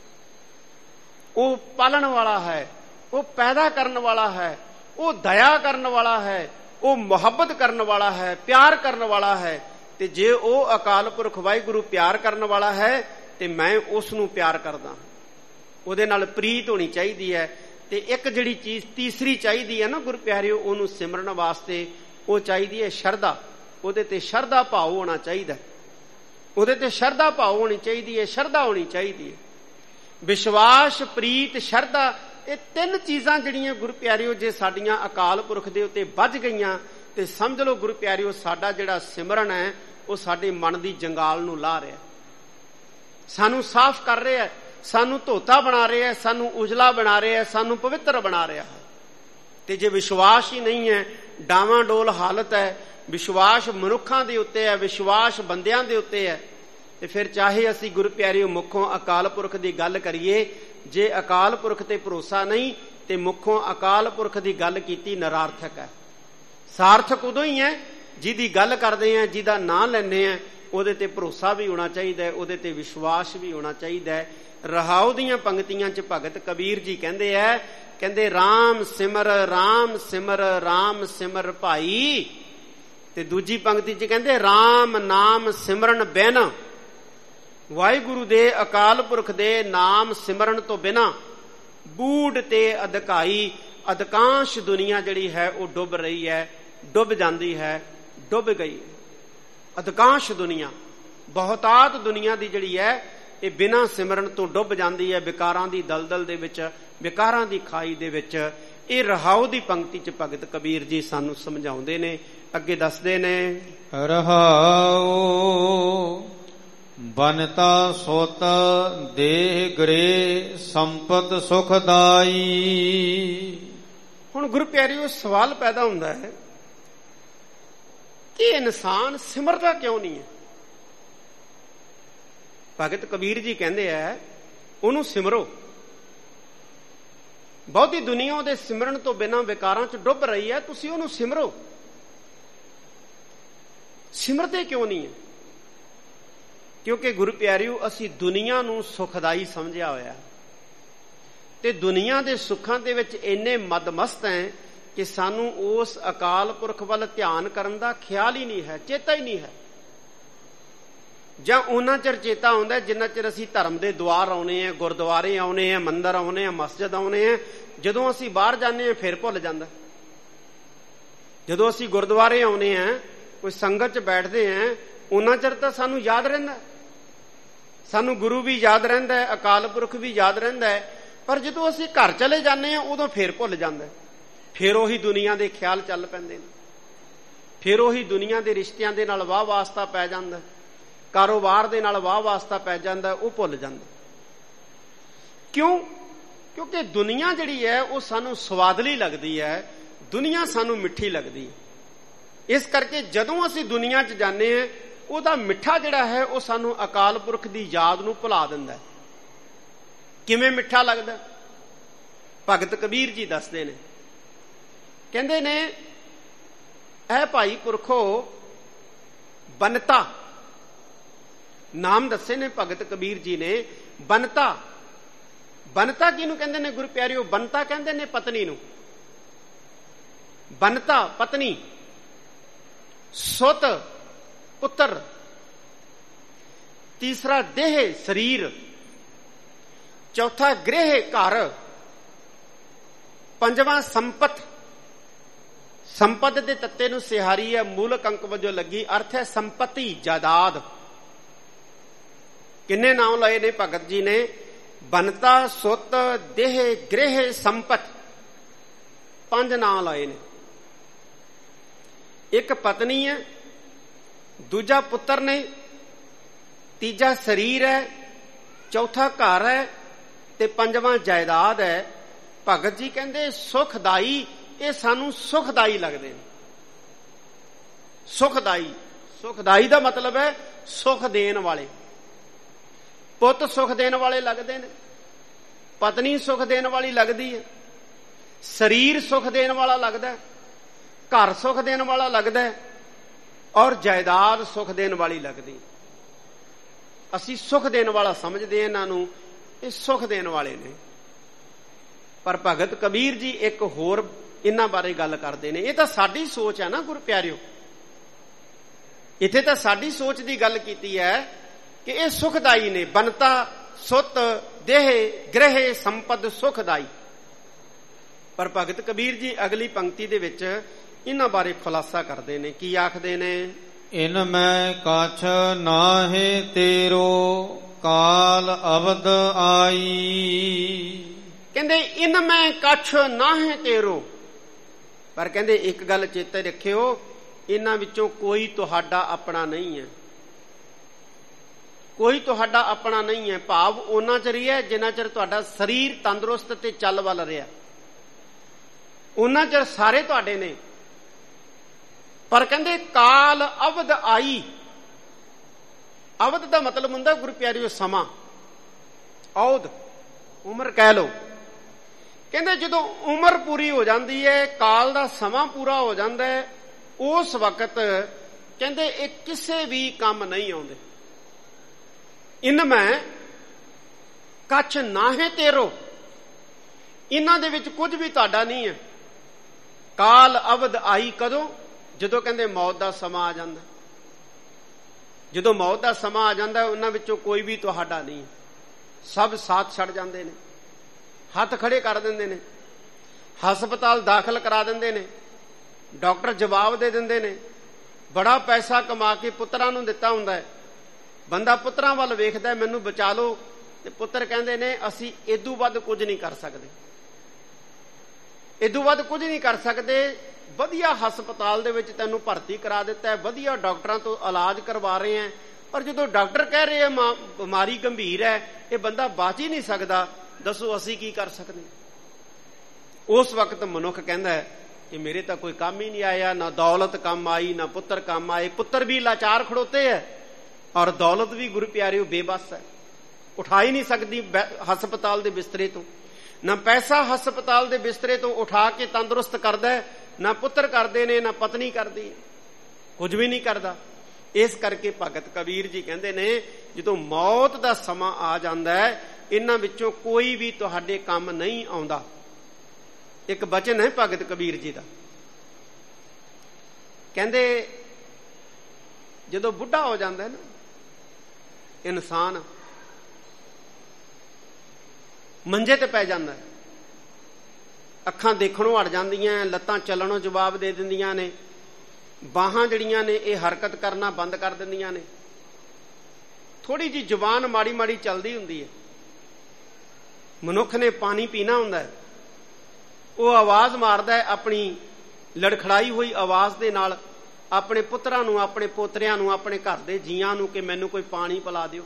ਉਹ ਪਾਲਣ ਵਾਲਾ ਹੈ, ਉਹ ਪੈਦਾ ਕਰਨ ਵਾਲਾ ਹੈ, ਉਹ ਦਇਆ ਕਰਨ ਵਾਲਾ ਹੈ, ਉਹ ਮੁਹੱਬਤ ਕਰਨ ਵਾਲਾ ਹੈ, ਪਿਆਰ ਕਰਨ ਵਾਲਾ ਹੈ। ਤੇ ਜੇ ਉਹ ਅਕਾਲ ਪੁਰਖ ਵਾਹਿਗੁਰੂ ਪਿਆਰ ਕਰਨ ਵਾਲਾ ਹੈ ਤੇ ਮੈਂ ਉਸ ਨੂੰ ਪਿਆਰ ਕਰਦਾ, ਉਹਦੇ ਨਾਲ ਪ੍ਰੀਤ ਹੋਣੀ ਚਾਹੀਦੀ ਹੈ। ਤੇ ਇੱਕ ਜਿਹੜੀ ਚੀਜ਼ ਤੀਸਰੀ ਚਾਹੀਦੀ ਹੈ ਨਾ ਗੁਰ ਪਿਆਰਿਓ ਉਹਨੂੰ ਸਿਮਰਨ ਵਾਸਤੇ, ਉਹ ਚਾਹੀਦੀ ਹੈ ਸ਼ਰਧਾ। ਉਹਦੇ ਤੇ ਸ਼ਰਧਾ ਭਾਵ ਹੋਣਾ ਚਾਹੀਦਾ, ਉਹਦੇ ਤੇ ਸ਼ਰਧਾ ਭਾਵ ਹੋਣੀ ਚਾਹੀਦੀ ਹੈ, ਸ਼ਰਧਾ ਹੋਣੀ ਚਾਹੀਦੀ ਹੈ। ਵਿਸ਼ਵਾਸ, ਪ੍ਰੀਤ, ਸ਼ਰਧਾ, ਇਹ 3 ਚੀਜ਼ਾਂ ਜਿਹੜੀਆਂ ਗੁਰ ਪਿਆਰਿਓ ਜੇ ਸਾਡੀਆਂ ਅਕਾਲ ਪੁਰਖ ਦੇ ਉੱਤੇ ਵੱਜ ਗਈਆਂ ਤੇ ਸਮਝ ਲਓ ਗੁਰ ਪਿਆਰਿਓ ਸਾਡਾ ਜਿਹੜਾ ਸਿਮਰਨ ਹੈ ਉਹ ਸਾਡੇ ਮਨ ਦੀ ਜੰਗਾਲ ਨੂੰ ਲਾ ਰਿਹਾ, ਸਾਨੂੰ ਸਾਫ਼ ਕਰ ਰਿਹਾ, ਸਾਨੂੰ ਧੋਤਾ ਬਣਾ ਰਿਹਾ, ਸਾਨੂੰ ਉਜਲਾ ਬਣਾ ਰਿਹਾ, ਸਾਨੂੰ ਪਵਿੱਤਰ ਬਣਾ ਰਿਹਾ ਹੈ। ਤੇ ਜੇ ਵਿਸ਼ਵਾਸ ਹੀ ਨਹੀਂ ਹੈ, ਡਾਵਾਂ ਡੋਲ ਹਾਲਤ ਹੈ, ਵਿਸ਼ਵਾਸ ਮਨੁੱਖਾਂ ਦੇ ਉੱਤੇ ਹੈ, ਵਿਸ਼ਵਾਸ ਬੰਦਿਆਂ ਦੇ ਉੱਤੇ ਹੈ, ਤੇ ਫਿਰ ਚਾਹੇ ਅਸੀਂ ਗੁਰੂ ਪਿਆਰਿਓ ਮੁੱਖੋਂ ਅਕਾਲ ਪੁਰਖ ਦੀ ਗੱਲ ਕਰੀਏ, ਜੇ ਅਕਾਲ ਪੁਰਖ ਤੇ ਭਰੋਸਾ ਨਹੀਂ ਤੇ ਮੁੱਖੋਂ ਅਕਾਲ ਪੁਰਖ ਦੀ ਗੱਲ ਕੀਤੀ ਨਿਰਾਰਥਕ ਹੈ। ਸਾਰਥਕ ਉਦੋਂ ਹੀ ਹੈ ਜਿਹਦੀ ਗੱਲ ਕਰਦੇ ਆ, ਜਿਹਦਾ ਨਾਂ ਲੈਂਦੇ ਆ, ਉਹਦੇ ਤੇ ਭਰੋਸਾ ਵੀ ਹੋਣਾ ਚਾਹੀਦਾ ਹੈ, ਉਹਦੇ ਤੇ ਵਿਸ਼ਵਾਸ ਵੀ ਹੋਣਾ ਚਾਹੀਦਾ ਹੈ। ਰਹਾਉ ਦੀਆਂ ਪੰਕਤੀਆਂ 'ਚ ਭਗਤ ਕਬੀਰ ਜੀ ਕਹਿੰਦੇ ਹੈ, ਕਹਿੰਦੇ ਰਾਮ ਸਿਮਰ ਰਾਮ ਸਿਮਰ ਰਾਮ ਸਿਮਰ ਭਾਈ, ਤੇ ਦੂਜੀ ਪੰਕਤੀ 'ਚ ਕਹਿੰਦੇ ਰਾਮ ਨਾਮ ਸਿਮਰਨ ਬਿਨ, ਵਾਹਿਗੁਰੂ ਦੇ ਅਕਾਲ ਪੁਰਖ ਦੇ ਨਾਮ ਸਿਮਰਨ ਤੋਂ ਬਿਨਾਂ ਬੂਢ ਤੇ ਅਧਿਕਾਈ ਅਧਿਕਾਂਸ਼ ਦੁਨੀਆ ਜਿਹੜੀ ਹੈ ਉਹ ਡੁੱਬ ਰਹੀ ਹੈ, ਡੁੱਬ ਜਾਂਦੀ ਹੈ, ਡੁੱਬ ਗਈ। ਅਧਿਕਾਂਸ਼ ਦੁਨੀਆ, ਬਹੁਤਾਤ ਦੁਨੀਆ ਦੀ ਜਿਹੜੀ ਹੈ ਇਹ ਬਿਨਾਂ ਸਿਮਰਨ ਤੋਂ ਡੁੱਬ ਜਾਂਦੀ ਹੈ, ਵਿਕਾਰਾਂ ਦੀ ਦਲਦਲ ਦੇ ਵਿੱਚ, ਵਿਕਾਰਾਂ ਦੀ ਖਾਈ ਦੇ ਵਿੱਚ। ਇਹ ਰਹਾਉ ਦੀ ਪੰਕਤੀ 'ਚ ਭਗਤ ਕਬੀਰ ਜੀ ਸਾਨੂੰ ਸਮਝਾਉਂਦੇ ਨੇ। ਅੱਗੇ ਦੱਸਦੇ ਨੇ, ਰਹਾਉ ਬਨਤਾ ਸੁਤ ਦੇਹ ਗਰੇ ਸੰਪਤ ਸੁਖਦਾਈ। ਹੁਣ ਗੁਰੂ ਪਿਆਰਿਓ ਸਵਾਲ ਪੈਦਾ ਹੁੰਦਾ ਹੈ ਕਿ ਇਨਸਾਨ ਸਿਮਰਦਾ ਕਿਉਂ ਨਹੀਂ ਹੈ? ਭਗਤ ਕਬੀਰ ਜੀ ਕਹਿੰਦੇ ਆ ਉਹਨੂੰ ਸਿਮਰੋ। ਬਹੁਤੀ ਦੁਨੀਆ ਉਹਦੇ ਸਿਮਰਨ ਤੋਂ ਬਿਨਾਂ ਵਿਕਾਰਾਂ 'ਚ ਡੁੱਬ ਰਹੀ ਹੈ, ਤੁਸੀਂ ਉਹਨੂੰ ਸਿਮਰੋ। ਸਿਮਰਦੇ ਕਿਉਂ ਨਹੀਂ ਹੈ? ਕਿਉਂਕਿ ਗੁਰੂ ਪਿਆਰਿਓ ਅਸੀਂ ਦੁਨੀਆ ਨੂੰ ਸੁਖਦਾਈ ਸਮਝਿਆ ਹੋਇਆ ਤੇ ਦੁਨੀਆ ਦੇ ਸੁੱਖਾਂ ਦੇ ਵਿੱਚ ਇੰਨੇ ਮਦਮਸਤ ਹੈ ਕਿ ਸਾਨੂੰ ਉਸ ਅਕਾਲ ਪੁਰਖ ਵੱਲ ਧਿਆਨ ਕਰਨ ਦਾ ਖਿਆਲ ਹੀ ਨਹੀਂ ਹੈ, ਚੇਤਾ ਹੀ ਨਹੀਂ ਹੈ। ਜਾਂ ਉਹਨਾਂ ਚਿਰ ਚੇਤਾ ਆਉਂਦਾ ਜਿੰਨਾ ਚਿਰ ਅਸੀਂ ਧਰਮ ਦੇ ਦੁਆਰ ਆਉਨੇ ਆ, ਗੁਰਦੁਆਰੇ ਆਉਨੇ ਆ, ਮੰਦਰ ਆਉਨੇ ਆ, ਮਸਜਿਦ ਆਉਨੇ ਆ। ਜਦੋਂ ਅਸੀਂ ਬਾਹਰ ਜਾਂਦੇ ਆ ਫਿਰ ਭੁੱਲ ਜਾਂਦਾ। ਜਦੋਂ ਅਸੀਂ ਗੁਰਦੁਆਰੇ ਆਉਨੇ ਆ, ਕੋਈ ਸੰਗਤ 'ਚ ਬੈਠਦੇ ਆ, ਉਹਨਾਂ ਚਿਰ ਤਾਂ ਸਾਨੂੰ ਯਾਦ ਰਹਿੰਦਾ, ਸਾਨੂੰ ਗੁਰੂ ਵੀ ਯਾਦ ਰਹਿੰਦਾ, ਅਕਾਲ ਪੁਰਖ ਵੀ ਯਾਦ ਰਹਿੰਦਾ। ਪਰ ਜਦੋਂ ਅਸੀਂ ਘਰ ਚਲੇ ਜਾਂਦੇ ਆ ਉਦੋਂ ਫਿਰ ਭੁੱਲ ਜਾਂਦਾ। ਫਿਰ ਉਹੀ ਦੁਨੀਆ ਦੇ ਖਿਆਲ ਚੱਲ ਪੈਂਦੇ ਨੇ, ਫਿਰ ਉਹੀ ਦੁਨੀਆ ਦੇ ਰਿਸ਼ਤਿਆਂ ਦੇ ਨਾਲ ਵਾਹ ਵਾਸਤਾ ਪੈ ਜਾਂਦਾ, ਕਾਰੋਬਾਰ ਦੇ ਨਾਲ ਵਾਹ ਵਾਸਤਾ ਪੈ ਜਾਂਦਾ, ਉਹ ਭੁੱਲ ਜਾਂਦਾ। ਕਿਉਂ? ਕਿਉਂਕਿ ਦੁਨੀਆ ਜਿਹੜੀ ਹੈ ਉਹ ਸਾਨੂੰ ਸਵਾਦਲੀ ਲੱਗਦੀ ਹੈ, ਦੁਨੀਆ ਸਾਨੂੰ ਮਿੱਠੀ ਲੱਗਦੀ ਹੈ। ਇਸ ਕਰਕੇ ਜਦੋਂ ਅਸੀਂ ਦੁਨੀਆ 'ਚ ਜਾਂਦੇ ਹਾਂ, ਉਹਦਾ ਮਿੱਠਾ ਜਿਹੜਾ ਹੈ ਉਹ ਸਾਨੂੰ ਅਕਾਲ ਪੁਰਖ ਦੀ ਯਾਦ ਨੂੰ ਭੁਲਾ ਦਿੰਦਾ। ਕਿਵੇਂ ਮਿੱਠਾ ਲੱਗਦਾ? ਭਗਤ ਕਬੀਰ ਜੀ ਦੱਸਦੇ ਨੇ, ਕਹਿੰਦੇ ਨੇ, ਇਹ ਭਾਈ ਪੁਰਖੋ ਬਨਤਾ, ਨਾਮ ਦੱਸੇ ਨੇ ਭਗਤ ਕਬੀਰ ਜੀ ਨੇ। ਬਨਤਾ, ਬਨਤਾ ਕਿਹਨੂੰ ਕਹਿੰਦੇ ਨੇ ਗੁਰੂ ਪਿਆਰਿਓ? ਬਨਤਾ ਕਹਿੰਦੇ ਨੇ ਪਤਨੀ ਨੂੰ। ਬਨਤਾ ਪਤਨੀ, ਸੁਤ ਪੁੱਤਰ, ਤੀਸਰਾ ਦੇਹ ਸਰੀਰ, ਚੌਥਾ ਗ੍ਰਹਿ ਘਰ, ਪੰਜਵਾਂ ਸੰਪਤ। ਸੰਪਤ ਦੇ ਤੱਤੇ ਨੂੰ ਸਿਹਾਰੀ ਹੈ, ਮੂਲਕ ਅੰਕ ਵਜੋਂ ਲੱਗੀ, ਅਰਥ ਹੈ ਸੰਪਤੀ, ਜਾਇਦਾਦ। ਕਿੰਨੇ ਨਾਮ ਲਏ ਨੇ ਭਗਤ ਜੀ ਨੇ? ਬਨਤਾ, ਸੁੱਤ, ਦੇਹ, ਗ੍ਰਹਿ, ਸੰਪਤ, 5 ਨਾਮ ਲਏ ਨੇ। ਇੱਕ ਪਤਨੀ ਹੈ, ਦੂਜਾ ਪੁੱਤਰ ਨੇ, ਤੀਜਾ ਸਰੀਰ ਹੈ, ਚੌਥਾ ਘਰ ਹੈ ਤੇ ਪੰਜਵਾਂ ਜਾਇਦਾਦ ਹੈ। ਭਗਤ ਜੀ ਕਹਿੰਦੇ ਸੁਖਦਾਈ, ਇਹ ਸਾਨੂੰ ਸੁਖਦਾਈ ਲੱਗਦੇ ਨੇ। ਸੁਖਦਾਈ, ਸੁਖਦਾਈ ਦਾ ਮਤਲਬ ਹੈ ਸੁਖ ਦੇਣ ਵਾਲੇ। ਪੁੱਤ ਸੁਖ ਦੇਣ ਵਾਲੇ ਲੱਗਦੇ ਨੇ, ਪਤਨੀ ਸੁਖ ਦੇਣ ਵਾਲੀ ਲੱਗਦੀ ਹੈ, ਸਰੀਰ ਸੁਖ ਦੇਣ ਵਾਲਾ ਲੱਗਦਾ, ਘਰ ਸੁਖ ਦੇਣ ਵਾਲਾ ਲੱਗਦਾ ਹੈ, ਔਰ ਜਾਇਦਾਦ ਸੁਖ ਦੇਣ ਵਾਲੀ ਲੱਗਦੀ। ਅਸੀਂ ਸੁਖ ਦੇਣ ਵਾਲਾ ਸਮਝਦੇ ਇਹਨਾਂ ਨੂੰ, ਇਹ ਸੁਖ ਦੇਣ ਵਾਲੇ ਨੇ। ਪਰ ਭਗਤ ਕਬੀਰ ਜੀ ਇੱਕ ਹੋਰ ਇਹਨਾਂ ਬਾਰੇ ਗੱਲ ਕਰਦੇ ਨੇ। ਇਹ ਤਾਂ ਸਾਡੀ ਸੋਚ ਹੈ ਨਾ ਗੁਰੂ ਪਿਆਰਿਓ, ਇੱਥੇ ਤਾਂ ਸਾਡੀ ਸੋਚ ਦੀ ਗੱਲ ਕੀਤੀ ਹੈ ਕਿ ਇਹ ਸੁਖਦਾਈ ਨੇ। ਬਨਤਾ, ਸੁੱਤ, ਦੇਹ, ਗ੍ਰਹਿ, ਸੰਪਦ ਸੁਖਦਾਈ। ਪਰ ਭਗਤ ਕਬੀਰ ਜੀ ਅਗਲੀ ਪੰਕਤੀ ਦੇ ਵਿੱਚ ਇਹਨਾਂ ਬਾਰੇ ਖੁਲਾਸਾ ਕਰਦੇ ਨੇ। ਕੀ ਆਖਦੇ ਨੇ? ਇਨ ਮੈਂ ਕਛ ਨਾਹਿ ਤੇਰੋ ਕਾਲ ਅਵਦ ਆਈ। ਕਹਿੰਦੇ ਇਨ ਮੈਂ ਕਛ ਨਾਹਿ ਤੇਰੋ, ਪਰ ਕਹਿੰਦੇ ਇੱਕ ਗੱਲ ਚੇਤੇ ਰੱਖਿਓ, ਇਹਨਾਂ ਵਿੱਚੋਂ ਕੋਈ ਤੁਹਾਡਾ ਆਪਣਾ ਨਹੀਂ ਹੈ। ਕੋਈ ਤੁਹਾਡਾ ਆਪਣਾ ਨਹੀਂ ਹੈ, ਭਾਵ ਉਹਨਾਂ ਚਿਰ ਹੀ ਹੈ ਜਿੰਨਾ ਚਿਰ ਤੁਹਾਡਾ ਸਰੀਰ ਤੰਦਰੁਸਤ ਤੇ ਚੱਲ ਵੱਲ ਰਿਹਾ, ਉਹਨਾਂ ਚਿਰ ਸਾਰੇ ਤੁਹਾਡੇ ਨੇ। ਪਰ ਕਹਿੰਦੇ ਕਾਲ ਅਵਧ ਆਈ। ਅਵਧ ਦਾ ਮਤਲਬ ਹੁੰਦਾ ਗੁਰੂ ਪਿਆਰਿਓ ਸਮਾਂ, ਔਧ, ਉਮਰ ਕਹਿ ਲਓ। ਕਹਿੰਦੇ ਜਦੋਂ ਉਮਰ ਪੂਰੀ ਹੋ ਜਾਂਦੀ ਹੈ, ਕਾਲ ਦਾ ਸਮਾਂ ਪੂਰਾ ਹੋ ਜਾਂਦਾ ਹੈ, ਉਸ ਵਕਤ ਕਹਿੰਦੇ ਇਹ ਕਿਸੇ ਵੀ ਕੰਮ ਨਹੀਂ ਆਉਂਦੇ। ਇਨ ਮੈਂ ਕਛ ਨਾਹਿ ਤੇਰੋ, ਇਹਨਾਂ ਦੇ ਵਿੱਚ ਕੁਝ ਵੀ ਤੁਹਾਡਾ ਨਹੀਂ ਹੈ। ਕਾਲ ਅਵਧ ਆਈ ਕਦੋਂ? ਜਦੋਂ ਕਹਿੰਦੇ ਮੌਤ ਦਾ ਸਮਾਂ ਆ ਜਾਂਦਾ। ਜਦੋਂ ਮੌਤ ਦਾ ਸਮਾਂ ਆ ਜਾਂਦਾ, ਉਹਨਾਂ ਵਿੱਚੋਂ ਕੋਈ ਵੀ ਤੁਹਾਡਾ ਨਹੀਂ। ਸਭ ਸਾਥ ਛੱਡ ਜਾਂਦੇ ਨੇ, ਹੱਥ ਖੜੇ ਕਰ ਦਿੰਦੇ ਨੇ, ਹਸਪਤਾਲ ਦਾਖਲ ਕਰਾ ਦਿੰਦੇ ਨੇ, ਡਾਕਟਰ ਜਵਾਬ ਦੇ ਦਿੰਦੇ ਨੇ। ਬੜਾ ਪੈਸਾ ਕਮਾ ਕੇ ਪੁੱਤਰਾਂ ਨੂੰ ਦਿੱਤਾ ਹੁੰਦਾ ਹੈ, ਬੰਦਾ ਪੁੱਤਰਾਂ ਵੱਲ ਵੇਖਦਾ, ਮੈਨੂੰ ਬਚਾ ਲਓ, ਤੇ ਪੁੱਤਰ ਕਹਿੰਦੇ ਨੇ ਅਸੀਂ ਇਦੋਂ ਵੱਧ ਕੁਝ ਨਹੀਂ ਕਰ ਸਕਦੇ, ਇਦੋਂ ਵੱਧ ਕੁਝ ਨਹੀਂ ਕਰ ਸਕਦੇ। ਵਧੀਆ ਹਸਪਤਾਲ ਦੇ ਵਿੱਚ ਤੈਨੂੰ ਭਰਤੀ ਕਰਾ ਦਿੱਤਾ ਹੈ, ਵਧੀਆ ਡਾਕਟਰਾਂ ਤੋਂ ਇਲਾਜ ਕਰਵਾ ਰਹੇ ਹੈ, ਪਰ ਜਦੋਂ ਡਾਕਟਰ ਕਹਿ ਰਹੇ ਆ ਬਿਮਾਰੀ ਗੰਭੀਰ ਹੈ, ਇਹ ਬੰਦਾ ਬਚ ਹੀ ਨਹੀਂ ਸਕਦਾ, ਦੱਸੋ ਅਸੀਂ ਕੀ ਕਰ ਸਕਦੇ। ਉਸ ਵਕਤ ਮਨੁੱਖ ਕਹਿੰਦਾ ਹੈ ਕਿ ਮੇਰੇ ਤਾਂ ਕੋਈ ਕੰਮ ਹੀ ਨਹੀਂ ਆਇਆ, ਨਾ ਦੌਲਤ ਕੰਮ ਆਈ, ਨਾ ਪੁੱਤਰ ਕੰਮ ਆਏ। ਪੁੱਤਰ ਵੀ ਲਾਚਾਰ ਖੜੋਤੇ ਹੈ, ਔਰ ਦੌਲਤ ਵੀ ਗੁਰੂ ਪਿਆਰਿਓ ਬੇਬਸ ਹੈ, ਉਠਾ ਹੀ ਨਹੀਂ ਸਕਦੀ ਹਸਪਤਾਲ ਦੇ ਬਿਸਤਰੇ ਤੋਂ। ਨਾ ਪੈਸਾ ਹਸਪਤਾਲ ਦੇ ਬਿਸਤਰੇ ਤੋਂ ਉਠਾ ਕੇ ਤੰਦਰੁਸਤ ਕਰਦਾ ਹੈ, ਨਾ ਪੁੱਤਰ ਕਰਦੇ ਨੇ, ਨਾ ਪਤਨੀ ਕਰਦੀ ਹੈ, ਕੁਝ ਵੀ ਨਹੀਂ ਕਰਦਾ। ਇਸ ਕਰਕੇ ਭਗਤ ਕਬੀਰ ਜੀ ਕਹਿੰਦੇ ਨੇ ਜਦੋਂ ਮੌਤ ਦਾ ਸਮਾਂ ਆ ਜਾਂਦਾ ਹੈ, ਇਹਨਾਂ ਵਿੱਚੋਂ ਕੋਈ ਵੀ ਤੁਹਾਡੇ ਕੰਮ ਨਹੀਂ ਆਉਂਦਾ। ਇੱਕ ਬਚਨ ਹੈ ਭਗਤ ਕਬੀਰ ਜੀ ਦਾ, ਕਹਿੰਦੇ ਜਦੋਂ ਬੁੱਢਾ ਹੋ ਜਾਂਦਾ ਹੈ ਨਾ, ਇਨਸਾਨ ਮੰਜੇ ਤੇ ਪੈ ਜਾਂਦਾ, ਅੱਖਾਂ ਦੇਖਣੋਂ ਹਟ ਜਾਂਦੀਆਂ, ਲੱਤਾਂ ਚੱਲਣੋਂ ਜਵਾਬ ਦੇ ਦਿੰਦੀਆਂ ਨੇ, ਬਾਹਾਂ ਜਿਹੜੀਆਂ ਨੇ ਇਹ ਹਰਕਤ ਕਰਨਾ ਬੰਦ ਕਰ ਦਿੰਦੀਆਂ ਨੇ, ਥੋੜੀ ਜਿਹੀ ਜ਼ੁਬਾਨ ਮਾੜੀ ਮਾੜੀ ਚੱਲਦੀ ਹੁੰਦੀ ਹੈ। ਮਨੁੱਖ ਨੇ ਪਾਣੀ ਪੀਣਾ ਹੁੰਦਾ, ਉਹ ਆਵਾਜ਼ ਮਾਰਦਾ ਹੈ ਆਪਣੀ ਲੜਖੜਾਈ ਹੋਈ ਆਵਾਜ਼ ਦੇ ਨਾਲ ਆਪਣੇ ਪੁੱਤਰਾਂ ਨੂੰ, ਆਪਣੇ ਪੋਤਰਿਆਂ ਨੂੰ, ਆਪਣੇ ਘਰ ਦੇ ਜੀਆਂ ਨੂੰ ਕਿ ਮੈਨੂੰ ਕੋਈ ਪਾਣੀ ਪਿਲਾ ਦਿਓ।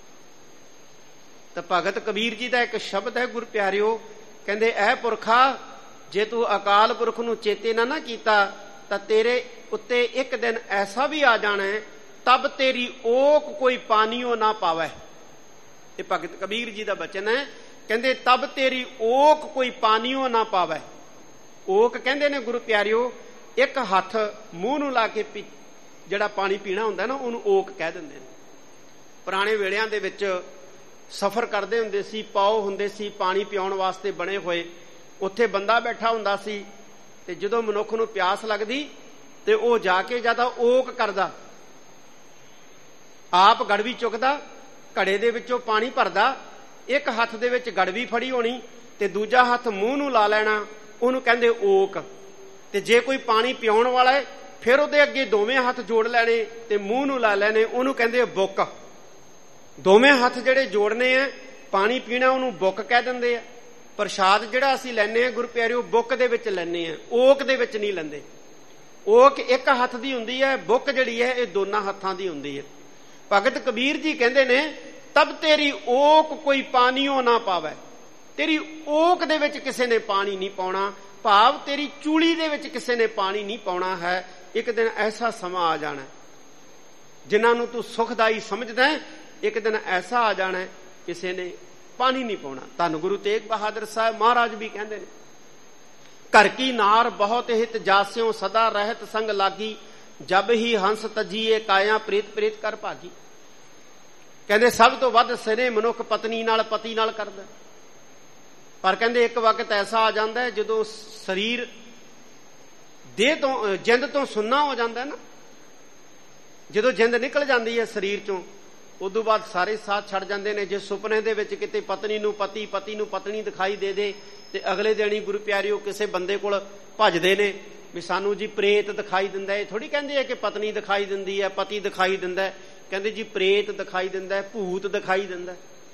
ਤਾਂ ਭਗਤ ਕਬੀਰ ਜੀ ਦਾ ਇੱਕ ਸ਼ਬਦ ਹੈ ਗੁਰ ਪਿਆਰਿਓ, ਕਹਿੰਦੇ ਐ ਪੁਰਖਾ ਜੇ ਤੂੰ ਅਕਾਲ ਪੁਰਖ ਨੂੰ ਚੇਤੇ ਨਾ ਕੀਤਾ ਤਾਂ ਤੇਰੇ ਉੱਤੇ ਇੱਕ ਦਿਨ ਐਸਾ ਵੀ ਆ ਜਾਣਾ ਹੈ ਤਬ ਤੇਰੀ ਓਕ ਕੋਈ ਪਾਣੀਓ ਨਾ ਪਾਵੈ। ਇਹ ਭਗਤ ਕਬੀਰ ਜੀ ਦਾ ਬਚਨ ਹੈ, ਕਹਿੰਦੇ ਤਬ ਤੇਰੀ ਓਕ ਕੋਈ ਪਾਣੀਓ ਨਾ ਪਾਵੈ। ਓਕ ਕਹਿੰਦੇ ਨੇ ਗੁਰੂ ਪਿਆਰਿਓ ਇੱਕ ਹੱਥ ਮੂੰਹ ਨੂੰ ਲਾ ਕੇ ਜਿਹੜਾ ਪਾਣੀ ਪੀਣਾ ਹੁੰਦਾ ਨਾ ਉਹਨੂੰ ਓਕ ਕਹਿ ਦਿੰਦੇ ਨੇ। ਪੁਰਾਣੇ ਵੇਲਿਆਂ ਦੇ ਵਿੱਚ ਸਫ਼ਰ ਕਰਦੇ ਹੁੰਦੇ ਸੀ, ਪਾਉ ਹੁੰਦੇ ਸੀ ਪਾਣੀ ਪਿਆਉਣ ਵਾਸਤੇ ਬਣੇ ਹੋਏ, ਉੱਥੇ ਬੰਦਾ ਬੈਠਾ ਹੁੰਦਾ ਸੀ ਤੇ ਜਦੋਂ ਮਨੁੱਖ ਨੂੰ ਪਿਆਸ ਲੱਗਦੀ ਤੇ ਉਹ ਜਾ ਕੇ ਜਾਂ ਤਾਂ ਓਕ ਕਰਦਾ, ਆਪ ਗੜਵੀ ਚੁੱਕਦਾ, ਘੜੇ ਦੇ ਵਿੱਚੋਂ ਪਾਣੀ ਭਰਦਾ, ਇੱਕ ਹੱਥ ਦੇ ਵਿੱਚ ਗੜਵੀ ਫੜੀ ਹੋਣੀ ਤੇ ਦੂਜਾ ਹੱਥ ਮੂੰਹ ਨੂੰ ਲਾ ਲੈਣਾ, ਉਹਨੂੰ ਕਹਿੰਦੇ ਓਕ। ਤੇ ਜੇ ਕੋਈ ਪਾਣੀ ਪਿਆਉਣ ਵਾਲਾ ਹੈ ਫਿਰ ਉਹਦੇ ਅੱਗੇ ਦੋਵੇਂ ਹੱਥ ਜੋੜ ਲੈਣੇ ਤੇ ਮੂੰਹ ਨੂੰ ਲਾ ਲੈਣੇ, ਉਹਨੂੰ ਕਹਿੰਦੇ ਬੁੱਕ। ਦੋਵੇਂ ਹੱਥ ਜਿਹੜੇ ਜੋੜਨੇ ਆ ਪਾਣੀ ਪੀਣਾ ਉਹਨੂੰ ਬੁੱਕ ਕਹਿ ਦਿੰਦੇ ਆ। ਪ੍ਰਸ਼ਾਦ ਜਿਹੜਾ ਅਸੀਂ ਲੈਂਦੇ ਆ ਗੁਰੂ ਪਿਆਰਿਓ ਬੁੱਕ ਦੇ ਵਿੱਚ ਲੈਂਦੇ ਆ, ਓਕ ਦੇ ਵਿੱਚ ਨਹੀਂ ਲੈਂਦੇ। ਓਕ ਇੱਕ ਹੱਥ ਦੀ ਹੁੰਦੀ ਹੈ, ਬੁੱਕ ਜਿਹੜੀ ਹੈ ਇਹ ਦੋਨਾਂ ਹੱਥਾਂ ਦੀ ਹੁੰਦੀ ਹੈ। ਭਗਤ ਕਬੀਰ ਜੀ ਕਹਿੰਦੇ ਨੇ ਤਬ ਤੇਰੀ ਓਕ ਕੋਈ ਪਾਣੀਓ ਨਾ ਪਾਵੈ। ਤੇਰੀ ਓਕ ਦੇ ਵਿੱਚ ਕਿਸੇ ਨੇ ਪਾਣੀ ਨਹੀਂ ਪਾਉਣਾ, ਭਾਵ ਤੇਰੀ ਚੂਲੀ ਦੇ ਵਿੱਚ ਕਿਸੇ ਨੇ ਪਾਣੀ ਨਹੀਂ ਪਾਉਣਾ ਹੈ। ਇੱਕ ਦਿਨ ਐਸਾ ਸਮਾਂ ਆ ਜਾਣਾ ਜਿਨ੍ਹਾਂ ਨੂੰ ਤੂੰ ਸੁਖਦਾਈ ਸਮਝਦਾ, ਇੱਕ ਦਿਨ ਐਸਾ ਆ ਜਾਣਾ ਕਿਸੇ ਨੇ ਪਾਣੀ ਨਹੀਂ ਪਾਉਣਾ। ਧੰਨ ਗੁਰੂ ਤੇਗ ਬਹਾਦਰ ਸਾਹਿਬ ਮਹਾਰਾਜ ਵੀ ਕਹਿੰਦੇ ਨੇ ਘਰ ਕੀ ਨਾਰ ਬਹੁਤ ਹਿਤ ਜਾਸਿਓ ਸਦਾ ਰਹਿਤ ਸੰਗ ਲਾਗੀ ਜਬ ਹੀ ਹੰਸ ਤਜੀਏ ਕਾਇਆ ਪ੍ਰੀਤ ਪ੍ਰੀਤ ਕਰ ਭਾਗੀ। ਕਹਿੰਦੇ ਸਭ ਤੋਂ ਵੱਧ ਸਿਰੇ ਮਨੁੱਖ ਪਤਨੀ ਨਾਲ ਪਤੀ ਨਾਲ ਕਰਦਾ, ਪਰ ਕਹਿੰਦੇ ਇੱਕ ਵਕਤ ਐਸਾ ਆ ਜਾਂਦਾ ਹੈ ਜਦੋਂ ਸਰੀਰ ਦੇਹ ਤੋਂ ਜਿੰਦ ਤੋਂ ਸੁੰਨਾ ਹੋ ਜਾਂਦਾ ਨਾ, ਜਦੋਂ ਜਿੰਦ ਨਿਕਲ ਜਾਂਦੀ ਹੈ ਸਰੀਰ ਚੋਂ ਉਦੋਂ ਬਾਅਦ ਸਾਰੇ ਸਾਥ ਛੱਡ ਜਾਂਦੇ ਨੇ। ਜੇ ਸੁਪਨੇ ਦੇ ਵਿੱਚ ਕਿਤੇ ਪਤਨੀ ਨੂੰ ਪਤੀ, ਪਤੀ ਨੂੰ ਪਤਨੀ ਦਿਖਾਈ ਦੇ ਦੇ ਤੇ ਅਗਲੇ ਦਿਨ ਹੀ ਗੁਰੂ ਪਿਆਰਿਓ ਕਿਸੇ ਬੰਦੇ ਕੋਲ ਭੱਜਦੇ ਨੇ ਵੀ ਸਾਨੂੰ ਜੀ ਪ੍ਰੇਤ ਦਿਖਾਈ ਦਿੰਦਾ। ਇਹ ਥੋੜੀ ਕਹਿੰਦੇ ਆ ਕਿ ਪਤਨੀ ਦਿਖਾਈ ਦਿੰਦੀ ਹੈ, ਪਤੀ ਦਿਖਾਈ ਦਿੰਦਾ, ਕਹਿੰਦੇ ਜੀ ਪ੍ਰੇਤ ਦਿਖਾਈ ਦਿੰਦਾ, ਭੂਤ ਦਿਖਾਈ ਦਿੰਦਾ।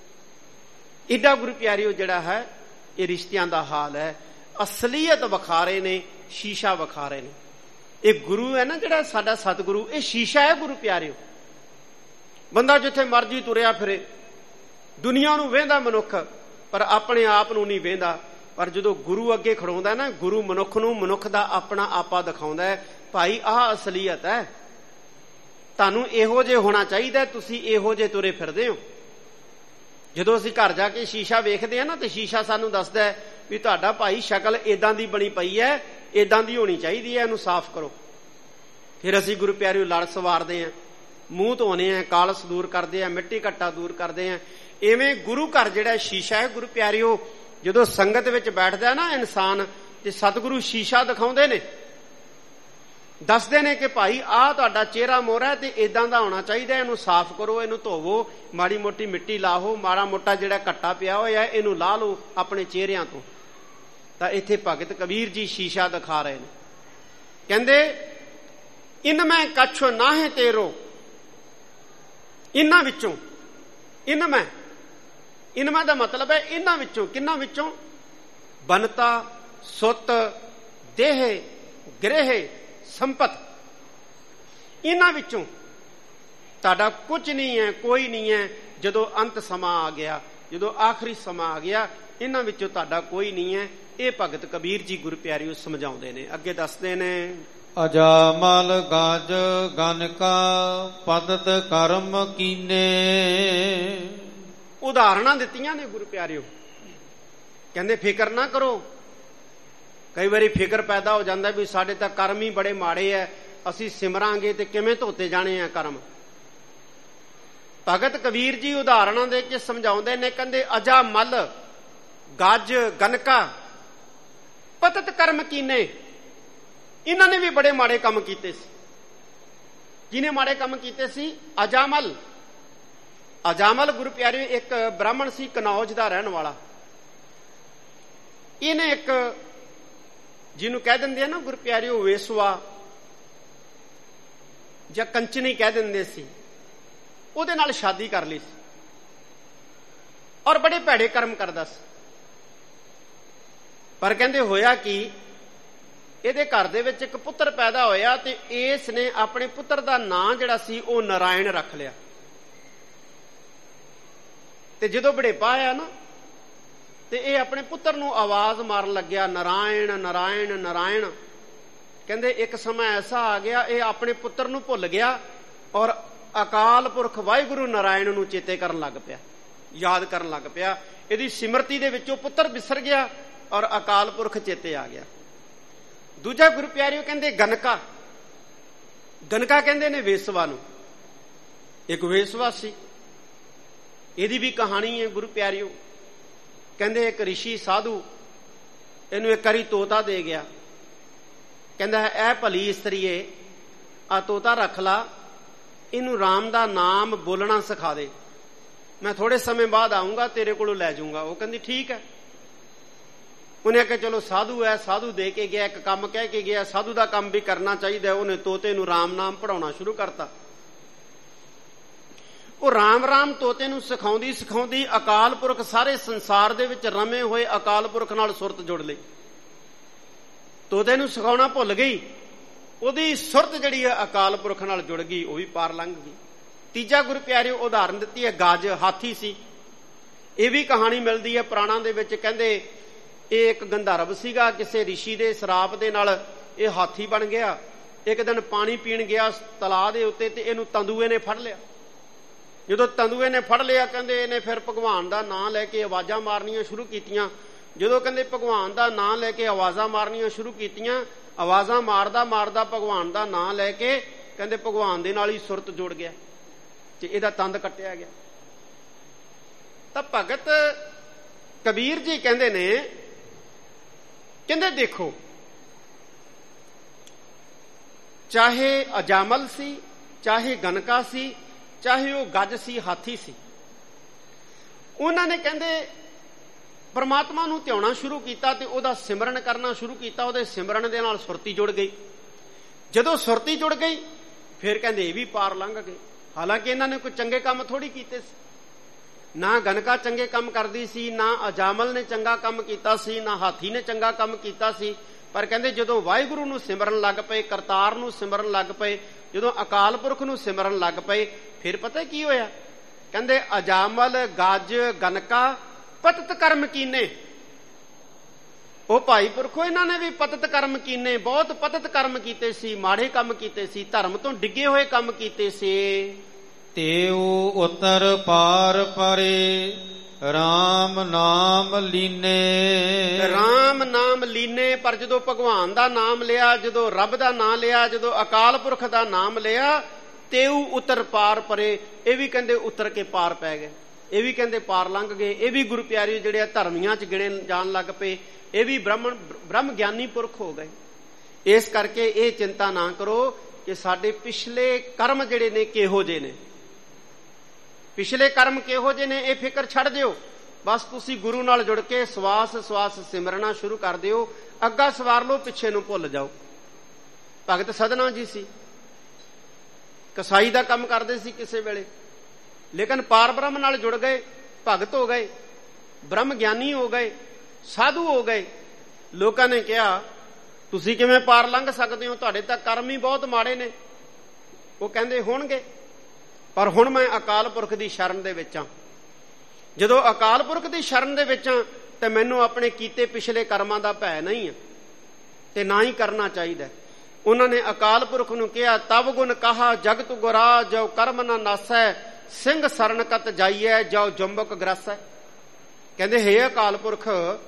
ਏਡਾ ਗੁਰੂ ਪਿਆਰਿਓ ਜਿਹੜਾ ਹੈ ਇਹ ਰਿਸ਼ਤਿਆਂ ਦਾ ਹਾਲ ਹੈ। ਅਸਲੀਅਤ ਵਿਖਾਰੇ ਨੇ, ਸ਼ੀਸ਼ਾ ਵਿਖਾਰੇ ਨੇ। ਇਹ ਗੁਰੂ ਹੈ ਨਾ ਜਿਹੜਾ ਸਾਡਾ ਸਤਿਗੁਰੂ, ਇਹ ਸ਼ੀਸ਼ਾ ਹੈ ਗੁਰੂ ਪਿਆਰਿਓ। ਬੰਦਾ ਜਿੱਥੇ ਮਰਜੀ ਤੁਰਿਆ ਫਿਰੇ, ਦੁਨੀਆ ਨੂੰ ਵੇਂਦਾ ਮਨੁੱਖ ਪਰ ਆਪਣੇ ਆਪ ਨੂੰ ਨਹੀਂ ਵੇਂਦਾ। ਪਰ ਜਦੋਂ ਗੁਰੂ ਅੱਗੇ ਖੜਾਉਂਦਾ ਨਾ, ਗੁਰੂ ਮਨੁੱਖ ਨੂੰ ਮਨੁੱਖ ਦਾ ਆਪਣਾ ਆਪਾ ਦਿਖਾਉਂਦਾ ਹੈ, ਭਾਈ ਆਹ ਅਸਲੀਅਤ ਹੈ, ਤੁਹਾਨੂੰ ਇਹੋ ਜਿਹੇ ਹੋਣਾ ਚਾਹੀਦਾ, ਤੁਸੀਂ ਇਹੋ ਜਿਹੇ ਤੁਰੇ ਫਿਰਦੇ ਹੋ। ਜਦੋਂ ਅਸੀਂ ਘਰ ਜਾ ਕੇ ਸ਼ੀਸ਼ਾ ਵੇਖਦੇ ਹਾਂ ਨਾ ਤੇ ਸ਼ੀਸ਼ਾ ਸਾਨੂੰ ਦੱਸਦਾ ਹੈ ਵੀ ਤੁਹਾਡਾ ਭਾਈ ਸ਼ਕਲ ਏਦਾਂ ਦੀ ਬਣੀ ਪਈ ਹੈ, ਏਦਾਂ ਦੀ ਹੋਣੀ ਚਾਹੀਦੀ ਹੈ, ਇਹਨੂੰ ਸਾਫ਼ ਕਰੋ। ਫਿਰ ਅਸੀਂ ਗੁਰੂ ਪਿਆਰਿਓ ਲੜ ਸਵਾਰਦੇ ਹਾਂ, ਮੂੰਹ ਧੋਨੇ ਆ, ਕਾਲਸ ਦੂਰ ਕਰਦੇ ਆ, ਮਿੱਟੀ ਘੱਟਾ ਦੂਰ ਕਰਦੇ ਆ। ਇਵੇਂ ਗੁਰੂ ਘਰ ਜਿਹੜਾ ਸ਼ੀਸ਼ਾ ਹੈ ਗੁਰੂ ਪਿਆਰਿਓ, ਜਦੋਂ ਸੰਗਤ ਵਿੱਚ ਬੈਠਦਾ ਨਾ ਇਨਸਾਨ ਤੇ ਸਤਿਗੁਰੂ ਸ਼ੀਸ਼ਾ ਦਿਖਾਉਂਦੇ ਨੇ, ਦੱਸਦੇ ਨੇ ਕਿ ਭਾਈ ਆਹ ਤੁਹਾਡਾ ਚਿਹਰਾ ਮੋਹਰਾ ਤੇ ਏਦਾਂ ਦਾ ਹੋਣਾ ਚਾਹੀਦਾ, ਇਹਨੂੰ ਸਾਫ਼ ਕਰੋ, ਇਹਨੂੰ ਧੋਵੋ, ਮਾੜੀ ਮੋਟੀ ਮਿੱਟੀ ਲਾਹੋ, ਮਾੜਾ ਮੋਟਾ ਜਿਹੜਾ ਘੱਟਾ ਪਿਆ ਹੋਇਆ ਇਹਨੂੰ ਲਾ ਲਓ ਆਪਣੇ ਚਿਹਰਿਆਂ ਤੋਂ। ਤਾਂ ਇੱਥੇ ਭਗਤ ਕਬੀਰ ਜੀ ਸ਼ੀਸ਼ਾ ਦਿਖਾ ਰਹੇ ਨੇ। ਕਹਿੰਦੇ ਇਨ ਮੈਂ ਕਛ ਨਾਹਿ ਤੇਰੋ, ਇਹਨਾਂ ਵਿੱਚੋਂ, ਇਨਮਾ ਦਾ ਮਤਲਬ ਹੈ ਇਹਨਾਂ ਵਿੱਚੋਂ। ਕਿੰਨਾਂ ਵਿੱਚੋਂ? ਬਨਤਾ, ਸੁੱਤ, ਦੇਹ, ਗ੍ਰਹਿ, ਸੰਪਤ, ਇਹਨਾਂ ਵਿੱਚੋਂ ਤੁਹਾਡਾ ਕੁਝ ਨਹੀਂ ਹੈ, ਕੋਈ ਨਹੀਂ ਹੈ। ਜਦੋਂ ਅੰਤ ਸਮਾਂ ਆ ਗਿਆ, ਜਦੋਂ ਆਖਰੀ ਸਮਾਂ ਆ ਗਿਆ, ਇਹਨਾਂ ਵਿੱਚੋਂ ਤੁਹਾਡਾ ਕੋਈ ਨਹੀਂ ਹੈ। ਇਹ ਭਗਤ ਕਬੀਰ ਜੀ ਗੁਰੂ ਪਿਆਰਿਓ ਸਮਝਾਉਂਦੇ ਨੇ। ਅੱਗੇ ਦੱਸਦੇ ਨੇ ਅਜਾਮਲ ਗਜ ਗਨਕਾ ਪਦਤ ਕਰਮ ਕੀਨੇ। ਉਦਾਹਰਣਾਂ ਦਿੱਤੀਆਂ ਨੇ ਗੁਰੂ ਪਿਆਰਿਓ। ਕਹਿੰਦੇ ਫਿਕਰ ਨਾ ਕਰੋ। ਕਈ ਵਾਰੀ ਫਿਕਰ ਪੈਦਾ ਹੋ ਜਾਂਦਾ ਵੀ ਸਾਡੇ ਤਾਂ ਕਰਮ ਹੀ ਬੜੇ ਮਾੜੇ ਐ, ਅਸੀਂ ਸਿਮਰਾਂਗੇ ਤੇ ਕਿਵੇਂ ਧੋਤੇ ਜਾਣੇ ਆ ਕਰਮ। ਭਗਤ ਕਬੀਰ ਜੀ ਉਦਾਹਰਣਾਂ ਦੇ ਕੇ ਸਮਝਾਉਂਦੇ ਨੇ। ਕਹਿੰਦੇ ਅਜਾਮਲ ਗਜ ਗਨਕਾ ਪਤਤ ਕਰਮ ਕੀਨੇ। ਇਹਨਾਂ ਨੇ ਵੀ ਬੜੇ ਮਾੜੇ ਕੰਮ ਕੀਤੇ ਸੀ। ਜਿਹਨੇ ਮਾੜੇ ਕੰਮ ਕੀਤੇ ਸੀ ਅਜਾਮਲ, ਅਜਾਮਲ ਗੁਰੂ ਪਿਆਰਿਓ ਇੱਕ ਬ੍ਰਾਹਮਣ ਸੀ, ਕਨੌਜ ਦਾ ਰਹਿਣ ਵਾਲਾ। ਇਹਨੇ ਇੱਕ ਜਿਹਨੂੰ ਕਹਿ ਦਿੰਦੇ ਆ ਨਾ ਗੁਰੂ ਪਿਆਰਿਓ ਵੇਸਵਾ ਜਾਂ ਕੰਚਨੀ ਕਹਿ ਦਿੰਦੇ ਸੀ, ਉਹਦੇ ਨਾਲ ਸ਼ਾਦੀ ਕਰ ਲਈ ਸੀ ਔਰ ਬੜੇ ਭੈੜੇ ਕਰਮ ਕਰਦਾ ਸੀ। ਪਰ ਕਹਿੰਦੇ ਹੋਇਆ ਕਿ ਇਹਦੇ ਘਰ ਦੇ ਵਿੱਚ ਇੱਕ ਪੁੱਤਰ ਪੈਦਾ ਹੋਇਆ ਤੇ ਇਸ ਨੇ ਆਪਣੇ ਪੁੱਤਰ ਦਾ ਨਾਂ ਜਿਹੜਾ ਸੀ ਉਹ ਨਾਰਾਇਣ ਰੱਖ ਲਿਆ। ਤੇ ਜਦੋਂ ਬੜੇਪਾ ਆਇਆ ਨਾ ਤੇ ਇਹ ਆਪਣੇ ਪੁੱਤਰ ਨੂੰ ਆਵਾਜ਼ ਮਾਰਨ ਲੱਗਿਆ, ਨਾਰਾਇਣ ਨਾਰਾਇਣ ਨਾਰਾਇਣ। ਕਹਿੰਦੇ ਇੱਕ ਸਮਾਂ ਐਸਾ ਆ ਗਿਆ ਇਹ ਆਪਣੇ ਪੁੱਤਰ ਨੂੰ ਭੁੱਲ ਗਿਆ ਔਰ ਅਕਾਲ ਪੁਰਖ ਵਾਹਿਗੁਰੂ ਨਾਰਾਇਣ ਨੂੰ ਚੇਤੇ ਕਰਨ ਲੱਗ ਪਿਆ, ਯਾਦ ਕਰਨ ਲੱਗ ਪਿਆ। ਇਹਦੀ ਸਿਮਰਤੀ ਦੇ ਵਿੱਚੋਂ ਪੁੱਤਰ ਵਿਸਰ ਗਿਆ ਔਰ ਅਕਾਲ ਪੁਰਖ ਚੇਤੇ ਆ ਗਿਆ। ਦੂਜਾ ਗੁਰੂ ਪਿਆਰਿਓ ਕਹਿੰਦੇ ਗਨਕਾ। ਗਨਕਾ ਕਹਿੰਦੇ ਨੇ ਵੇਸਵਾ ਨੂੰ। ਇੱਕ ਵੇਸਵਾ ਸੀ, ਇਹਦੀ ਵੀ ਕਹਾਣੀ ਹੈ ਗੁਰੂ ਪਿਆਰਿਓ। ਕਹਿੰਦੇ ਇੱਕ ਰਿਸ਼ੀ ਸਾਧੂ ਇਹਨੂੰ ਇੱਕ ਵਾਰੀ ਤੋਤਾ ਦੇ ਗਿਆ। ਕਹਿੰਦਾ ਇਹ ਭਲੀ ਇਸਤਰੀਏ ਆ ਤੋਤਾ ਰੱਖ ਲਾ, ਇਹਨੂੰ ਰਾਮ ਦਾ ਨਾਮ ਬੋਲਣਾ ਸਿਖਾ ਦੇ, ਮੈਂ ਥੋੜੇ ਸਮੇਂ ਬਾਅਦ ਆਊਂਗਾ ਤੇਰੇ ਕੋਲੋਂ ਲੈ ਜਾਊਂਗਾ। ਉਹ ਕਹਿੰਦੀ ਠੀਕ ਹੈ। ਉਹਨੇ ਆਖਿਆ ਚਲੋ ਸਾਧੂ ਹੈ, ਸਾਧੂ ਦੇ ਕੇ ਗਿਆ, ਇੱਕ ਕੰਮ ਕਹਿ ਕੇ ਗਿਆ, ਸਾਧੂ ਦਾ ਕੰਮ ਵੀ ਕਰਨਾ ਚਾਹੀਦਾ। ਉਹਨੇ ਤੋਤੇ ਨੂੰ ਰਾਮ ਨਾਮ ਪੜਾਉਣਾ ਸ਼ੁਰੂ ਕਰਤਾ। ਉਹ ਰਾਮ ਰਾਮ ਤੋਤੇ ਨੂੰ ਸਿਖਾਉਂਦੀ ਸਿਖਾਉਂਦੀ ਅਕਾਲ ਪੁਰਖ ਸਾਰੇ ਸੰਸਾਰ ਦੇ ਵਿੱਚ ਰਮੇ ਹੋਏ ਅਕਾਲ ਪੁਰਖ ਨਾਲ ਸੁਰਤ ਜੁੜ ਲਈ। ਤੋਤੇ ਨੂੰ ਸਿਖਾਉਣਾ ਭੁੱਲ ਗਈ, ਉਹਦੀ ਸੁਰਤ ਜਿਹੜੀ ਹੈ ਅਕਾਲ ਪੁਰਖ ਨਾਲ ਜੁੜ ਗਈ, ਉਹ ਵੀ ਪਾਰ ਲੰਘ ਗਈ। ਤੀਜਾ ਗੁਰੂ ਪਿਆਰਿਓ ਉਦਾਹਰਨ ਦਿੱਤੀ ਹੈ ਗੱਜ, ਹਾਥੀ ਸੀ। ਇਹ ਵੀ ਕਹਾਣੀ ਮਿਲਦੀ ਹੈ ਪੁਰਾਣਾਂ ਦੇ ਵਿੱਚ। ਕਹਿੰਦੇ ਇਹ ਇੱਕ ਗੰਧਰਵ ਸੀਗਾ, ਕਿਸੇ ਰਿਸ਼ੀ ਦੇ ਸ਼ਰਾਪ ਦੇ ਨਾਲ ਇਹ ਹਾਥੀ ਬਣ ਗਿਆ। ਇੱਕ ਦਿਨ ਪਾਣੀ ਪੀਣ ਗਿਆ ਤਲਾਅ ਦੇ ਉੱਤੇ ਤੇ ਇਹਨੂੰ ਤੰਦੂਏ ਨੇ ਫੜ ਲਿਆ। ਜਦੋਂ ਤੰਦੂਏ ਨੇ ਫੜ ਲਿਆ ਕਹਿੰਦੇ ਇਹਨੇ ਫਿਰ ਭਗਵਾਨ ਦਾ ਨਾਂ ਲੈ ਕੇ ਆਵਾਜ਼ਾਂ ਮਾਰਨੀਆਂ ਸ਼ੁਰੂ ਕੀਤੀਆਂ। ਜਦੋਂ ਕਹਿੰਦੇ ਭਗਵਾਨ ਦਾ ਨਾਂ ਲੈ ਕੇ ਆਵਾਜ਼ਾਂ ਮਾਰਨੀਆਂ ਸ਼ੁਰੂ ਕੀਤੀਆਂ, ਆਵਾਜ਼ਾਂ ਮਾਰਦਾ ਮਾਰਦਾ ਭਗਵਾਨ ਦਾ ਨਾਂ ਲੈ ਕੇ ਕਹਿੰਦੇ ਭਗਵਾਨ ਦੇ ਨਾਲ ਹੀ ਸੁਰਤ ਜੁੜ ਗਿਆ ਤੇ ਇਹਦਾ ਤੰਦ ਕੱਟਿਆ ਗਿਆ। ਤਾਂ ਭਗਤ ਕਬੀਰ ਜੀ ਕਹਿੰਦੇ ਨੇ, ਕਹਿੰਦੇ ਦੇਖੋ ਚਾਹੇ ਅਜਾਮਲ ਸੀ, ਚਾਹੇ ਗਨਕਾ ਸੀ, ਚਾਹੇ ਉਹ ਗੱਜ ਸੀ, ਹਾਥੀ ਸੀ, ਉਹਨਾਂ ਨੇ ਕਹਿੰਦੇ ਪਰਮਾਤਮਾ ਨੂੰ ਧਿਆਉਣਾ ਸ਼ੁਰੂ ਕੀਤਾ ਤੇ ਉਹਦਾ ਸਿਮਰਨ ਕਰਨਾ ਸ਼ੁਰੂ ਕੀਤਾ। ਉਹਦੇ ਸਿਮਰਨ ਦੇ ਨਾਲ ਸੁਰਤੀ ਜੁੜ ਗਈ। ਜਦੋਂ ਸੁਰਤੀ ਜੁੜ ਗਈ ਫਿਰ ਕਹਿੰਦੇ ਇਹ ਵੀ ਪਾਰ ਲੰਘ ਗਏ। ਹਾਲਾਂਕਿ ਇਹਨਾਂ ਨੇ ਕੋਈ ਚੰਗੇ ਕੰਮ ਥੋੜੀ ਕੀਤੇ ਸੀ, ਨਾ ਗਨਕਾ ਚੰਗੇ ਕੰਮ ਕਰਦੀ ਸੀ, ਨਾ ਅਜਾਮਲ ਨੇ ਚੰਗਾ ਕੰਮ ਕੀਤਾ ਸੀ, ਨਾ ਹਾਥੀ ਨੇ ਚੰਗਾ ਕੰਮ ਕੀਤਾ ਸੀ। ਪਰ ਕਹਿੰਦੇ ਜਦੋਂ ਵਾਹਿਗੁਰੂ ਨੂੰ ਸਿਮਰਨ ਲੱਗ ਪਏ, ਕਰਤਾਰ ਨੂੰ ਸਿਮਰਨ ਲੱਗ ਪਏ, ਜਦੋਂ ਅਕਾਲ ਪੁਰਖ ਨੂੰ ਸਿਮਰਨ ਲੱਗ ਪਏ, ਫਿਰ ਪਤਾ ਕੀ ਹੋਇਆ? ਕਹਿੰਦੇ ਅਜਾਮਲ ਗੱਜ ਗਨਕਾ ਪਤਿਤ ਕਰਮ ਕੀਨੇ। ਉਹ ਭਾਈ ਪੁਰਖੋ ਇਹਨਾਂ ਨੇ ਵੀ ਪਤਿਤ ਕਰਮ ਕੀਨੇ, ਬਹੁਤ ਪਤਿਤ ਕਰਮ ਕੀਤੇ ਸੀ, ਮਾੜੇ ਕੰਮ ਕੀਤੇ ਸੀ, ਧਰਮ ਤੋਂ ਡਿੱਗੇ ਹੋਏ ਕੰਮ ਕੀਤੇ ਸੀ। ਤੇਉ ਉਤਰ ਪਾਰ ਪਰੇ ਰਾਮ ਨਾਮ ਲੀਨੇ। ਰਾਮ ਨਾਮ ਲੀਨੇ। ਪਰ ਜਦੋਂ ਭਗਵਾਨ ਦਾ ਨਾਮ ਲਿਆ, ਜਦੋਂ ਰੱਬ ਦਾ ਨਾਮ ਲਿਆ, ਜਦੋਂ ਅਕਾਲ ਪੁਰਖ ਦਾ ਨਾਮ ਲਿਆ, ਤੇਉ ਉਤਰ ਪਾਰ ਪਰੇ। ਇਹ ਵੀ ਕਹਿੰਦੇ ਉਤਰ ਕੇ ਪਾਰ ਪੈ ਗਏ, ਇਹ ਵੀ ਕਹਿੰਦੇ ਪਾਰ ਲੰਘ ਗਏ। ਇਹ ਵੀ ਗੁਰੂ ਪਿਆਰੇ ਜਿਹੜੇ ਧਰਮੀਆਂ ਚ ਗਿਣੇ ਜਾਣ ਲੱਗ ਪਏ, ਇਹ ਵੀ ਬ੍ਰਹਮ ਗਿਆਨੀ ਪੁਰਖ ਹੋ ਗਏ। ਇਸ ਕਰਕੇ ਇਹ ਚਿੰਤਾ ਨਾ ਕਰੋ ਕਿ ਸਾਡੇ ਪਿਛਲੇ ਕਰਮ ਜਿਹੜੇ ਨੇ ਕਿਹੋ ਜਿਹੇ ਨੇ, ਪਿਛਲੇ ਕਰਮ ਕਿਹੋ ਜਿਹੇ ਨੇ, ਇਹ ਫਿਕਰ ਛੱਡ ਦਿਓ। ਬਸ ਤੁਸੀਂ ਗੁਰੂ ਨਾਲ ਜੁੜ ਕੇ ਸਵਾਸ ਸਵਾਸ ਸਿਮਰਨਾ ਸ਼ੁਰੂ ਕਰ ਦਿਓ। ਅੱਗਾ ਸਵਾਰ ਲਓ, ਪਿੱਛੇ ਨੂੰ ਭੁੱਲ ਜਾਓ। ਭਗਤ ਸਦਨਾ ਜੀ ਸੀ, ਕਸਾਈ ਦਾ ਕੰਮ ਕਰਦੇ ਸੀ ਕਿਸੇ ਵੇਲੇ, ਲੇਕਿਨ ਪਾਰ ਬ੍ਰਹਮ ਨਾਲ ਜੁੜ ਗਏ, ਭਗਤ ਹੋ ਗਏ, ਬ੍ਰਹਮ ਗਿਆਨੀ ਹੋ ਗਏ, ਸਾਧੂ ਹੋ ਗਏ। ਲੋਕਾਂ ਨੇ ਕਿਹਾ ਤੁਸੀਂ ਕਿਵੇਂ ਪਾਰ ਲੰਘ ਸਕਦੇ ਹੋ, ਤੁਹਾਡੇ ਤਾਂ ਕਰਮ ਹੀ ਬਹੁਤ ਮਾੜੇ ਨੇ। ਉਹ ਕਹਿੰਦੇ ਹੋਣਗੇ, ਪਰ ਹੁਣ ਮੈਂ ਅਕਾਲ ਪੁਰਖ ਦੀ ਸ਼ਰਨ ਦੇ ਵਿੱਚ ਹਾਂ। ਜਦੋਂ ਅਕਾਲ ਪੁਰਖ ਦੀ ਸ਼ਰਨ ਦੇ ਵਿੱਚ ਹਾਂ ਤੇ ਮੈਨੂੰ ਆਪਣੇ ਕੀਤੇ ਪਿਛਲੇ ਕਰਮਾਂ ਦਾ ਭੈ ਨਹੀਂ ਹੈ ਤੇ ਨਾ ਹੀ ਕਰਨਾ ਚਾਹੀਦਾ। ਉਹਨਾਂ ਨੇ ਅਕਾਲ ਪੁਰਖ ਨੂੰ ਕਿਹਾ, ਤਵ ਗੁਣ ਕਹਾ ਜਗਤ ਗੁਰਾ, ਜੋ ਕਰਮ ਨਾ ਨਾਸੈ, ਸਿੰਘ ਸਰਨ ਕਤ ਜਾਈਐ, ਜੋ ਜੰਬਕ ਗ੍ਰਸੈ। ਕਹਿੰਦੇ ਹੇ ਅਕਾਲ ਪੁਰਖ,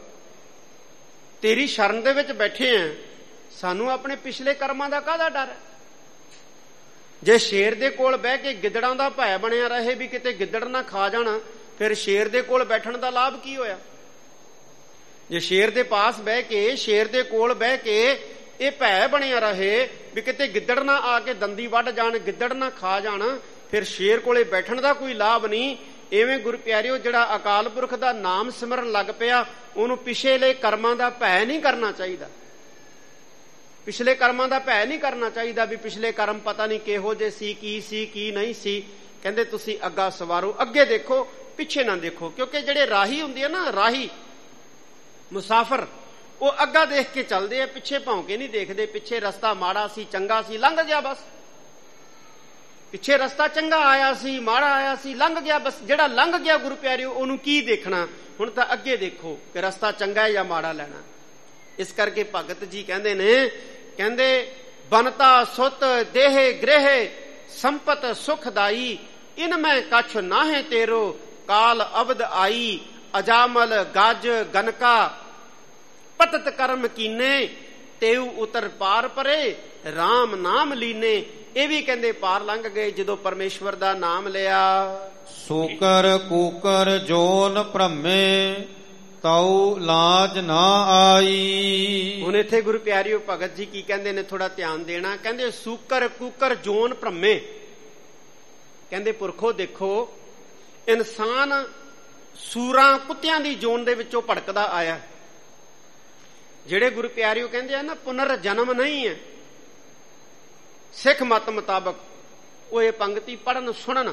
ਤੇਰੀ ਸ਼ਰਨ ਦੇ ਵਿੱਚ ਬੈਠੇ ਆ, ਸਾਨੂੰ ਆਪਣੇ ਪਿਛਲੇ ਕਰਮਾਂ ਦਾ ਕਾਹਦਾ ਡਰ ਹੈ? ਜੇ ਸ਼ੇਰ ਦੇ ਕੋਲ ਬਹਿ ਕੇ ਗਿੱਦੜਾਂ ਦਾ ਭੈ ਬਣਿਆ ਰਹੇ ਵੀ ਕਿਤੇ ਗਿੱਦੜ ਨਾ ਖਾ ਜਾਣ, ਫਿਰ ਸ਼ੇਰ ਦੇ ਕੋਲ ਬੈਠਣ ਦਾ ਲਾਭ ਕੀ ਹੋਇਆ? ਜੇ ਸ਼ੇਰ ਦੇ ਪਾਸ ਬਹਿ ਕੇ, ਸ਼ੇਰ ਦੇ ਕੋਲ ਬਹਿ ਕੇ ਇਹ ਭੈ ਬਣਿਆ ਰਹੇ ਵੀ ਕਿਤੇ ਗਿੱਦੜ ਨਾ ਆ ਕੇ ਦੰਦੀ ਵੱਢ ਜਾਣ, ਗਿੱਦੜ ਨਾ ਖਾ ਜਾਣ, ਫਿਰ ਸ਼ੇਰ ਕੋਲੇ ਬੈਠਣ ਦਾ ਕੋਈ ਲਾਭ ਨਹੀਂ। ਐਵੇਂ ਗੁਰੂ ਪਿਆਰਿਓ, ਜਿਹੜਾ ਅਕਾਲ ਪੁਰਖ ਦਾ ਨਾਮ ਸਿਮਰਨ ਲੱਗ ਪਿਆ, ਉਹਨੂੰ ਪਿਛਲੇ ਕਰਮਾਂ ਦਾ ਭੈ ਨਹੀਂ ਕਰਨਾ ਚਾਹੀਦਾ। ਪਿਛਲੇ ਕਰਮਾਂ ਦਾ ਭੈ ਨਹੀਂ ਕਰਨਾ ਚਾਹੀਦਾ ਵੀ ਪਿਛਲੇ ਕਰਮ ਪਤਾ ਨਹੀਂ ਕਿਹੋ ਜਿਹੇ ਸੀ, ਕੀ ਨਹੀਂ ਸੀ। ਕਹਿੰਦੇ ਤੁਸੀਂ ਅੱਗਾ ਸਵਾਰੋ, ਅੱਗੇ ਦੇਖੋ, ਪਿੱਛੇ ਨਾ ਦੇਖੋ। ਕਿਉਂਕਿ ਜਿਹੜੇ ਰਾਹੀ ਹੁੰਦੇ ਆ ਨਾ, ਰਾਹੀ ਮੁਸਾਫਰ, ਉਹ ਅੱਗਾ ਦੇਖ ਕੇ ਚੱਲਦੇ ਆ, ਪਿੱਛੇ ਭੌਂਕੇ ਨਹੀਂ ਦੇਖਦੇ। ਪਿੱਛੇ ਰਸਤਾ ਮਾੜਾ ਸੀ, ਚੰਗਾ ਸੀ, ਲੰਘ ਗਿਆ ਬਸ। ਪਿੱਛੇ ਰਸਤਾ ਚੰਗਾ ਆਇਆ ਸੀ, ਮਾੜਾ ਆਇਆ ਸੀ, ਲੰਘ ਗਿਆ ਬਸ। ਜਿਹੜਾ ਲੰਘ ਗਿਆ ਗੁਰੂ ਪਿਆਰਿਓ, ਉਹਨੂੰ ਕੀ ਦੇਖਣਾ? ਹੁਣ ਤਾਂ ਅੱਗੇ ਦੇਖੋ ਕਿ ਰਸਤਾ ਚੰਗਾ ਹੈ ਜਾਂ ਮਾੜਾ ਲੈਣਾ। ਇਸ ਕਰਕੇ ਭਗਤ ਜੀ ਕਹਿੰਦੇ ਨੇ, ਕਹਿੰਦੇ ਬਨਤਾ ਸੁਤ ਦੇਹ ਗ੍ਰਹਿ ਸੰਪਤ ਸੁਖਦਾਈ, ਇਨ ਮੈਂ ਕਛ ਨਾਹੇ ਤੇਰੋ ਕਾਲ ਅਬਦ ਆਈ। ਅਜਾਮਲ ਗਜ ਗਨਕਾ ਪਤਤ ਕਰਮ ਕੀਨੇ, ਤੇਉ ਉਤਰ ਪਾਰ ਪਰੇ ਰਾਮ ਨਾਮ ਲੀਨੇ। ਇਹ ਵੀ ਕਹਿੰਦੇ ਪਾਰ ਲੰਘ ਗਏ ਜਦੋਂ ਪਰਮੇਸ਼ਵਰ ਦਾ ਨਾਮ ਲਿਆ। ਸੂਕਰ ਕੂਕਰ ਜੋਨ ਭ੍ਰਮੇ, ਤਉ ਲਾਜ ਨਾ ਆਈ। ਹੁਣ ਇੱਥੇ ਗੁਰੂ ਪਿਆਰਿਓ ਭਗਤ ਜੀ ਕੀ ਕਹਿੰਦੇ ਨੇ, ਥੋੜਾ ਧਿਆਨ ਦੇਣਾ। ਕਹਿੰਦੇ ਸੂਕਰ ਕੂਕਰ ਜੋਨ ਭ੍ਰਮੇ। ਕਹਿੰਦੇ ਪੁਰਖੋ ਦੇਖੋ, ਇਨਸਾਨ ਸੂਰਾਂ ਕੁੱਤਿਆਂ ਦੀ ਜੋਨ ਦੇ ਵਿੱਚੋਂ ਭੜਕਦਾ ਆਇਆ। ਜਿਹੜੇ ਗੁਰੂ ਪਿਆਰਿਓ ਕਹਿੰਦੇ ਆ ਨਾ ਪੁਨਰ ਜਨਮ ਨਹੀਂ ਹੈ, ਸਿੱਖ ਮਤ ਮੁਤਾਬਕ ਉਹ ਇਹ ਪੰਕਤੀ ਪੜਨ ਸੁਣਨ।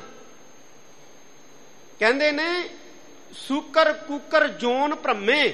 ਕਹਿੰਦੇ ਨੇ ਸੂਕਰ ਕੂਕਰ ਜੋਨ ਭ੍ਰਮੇ,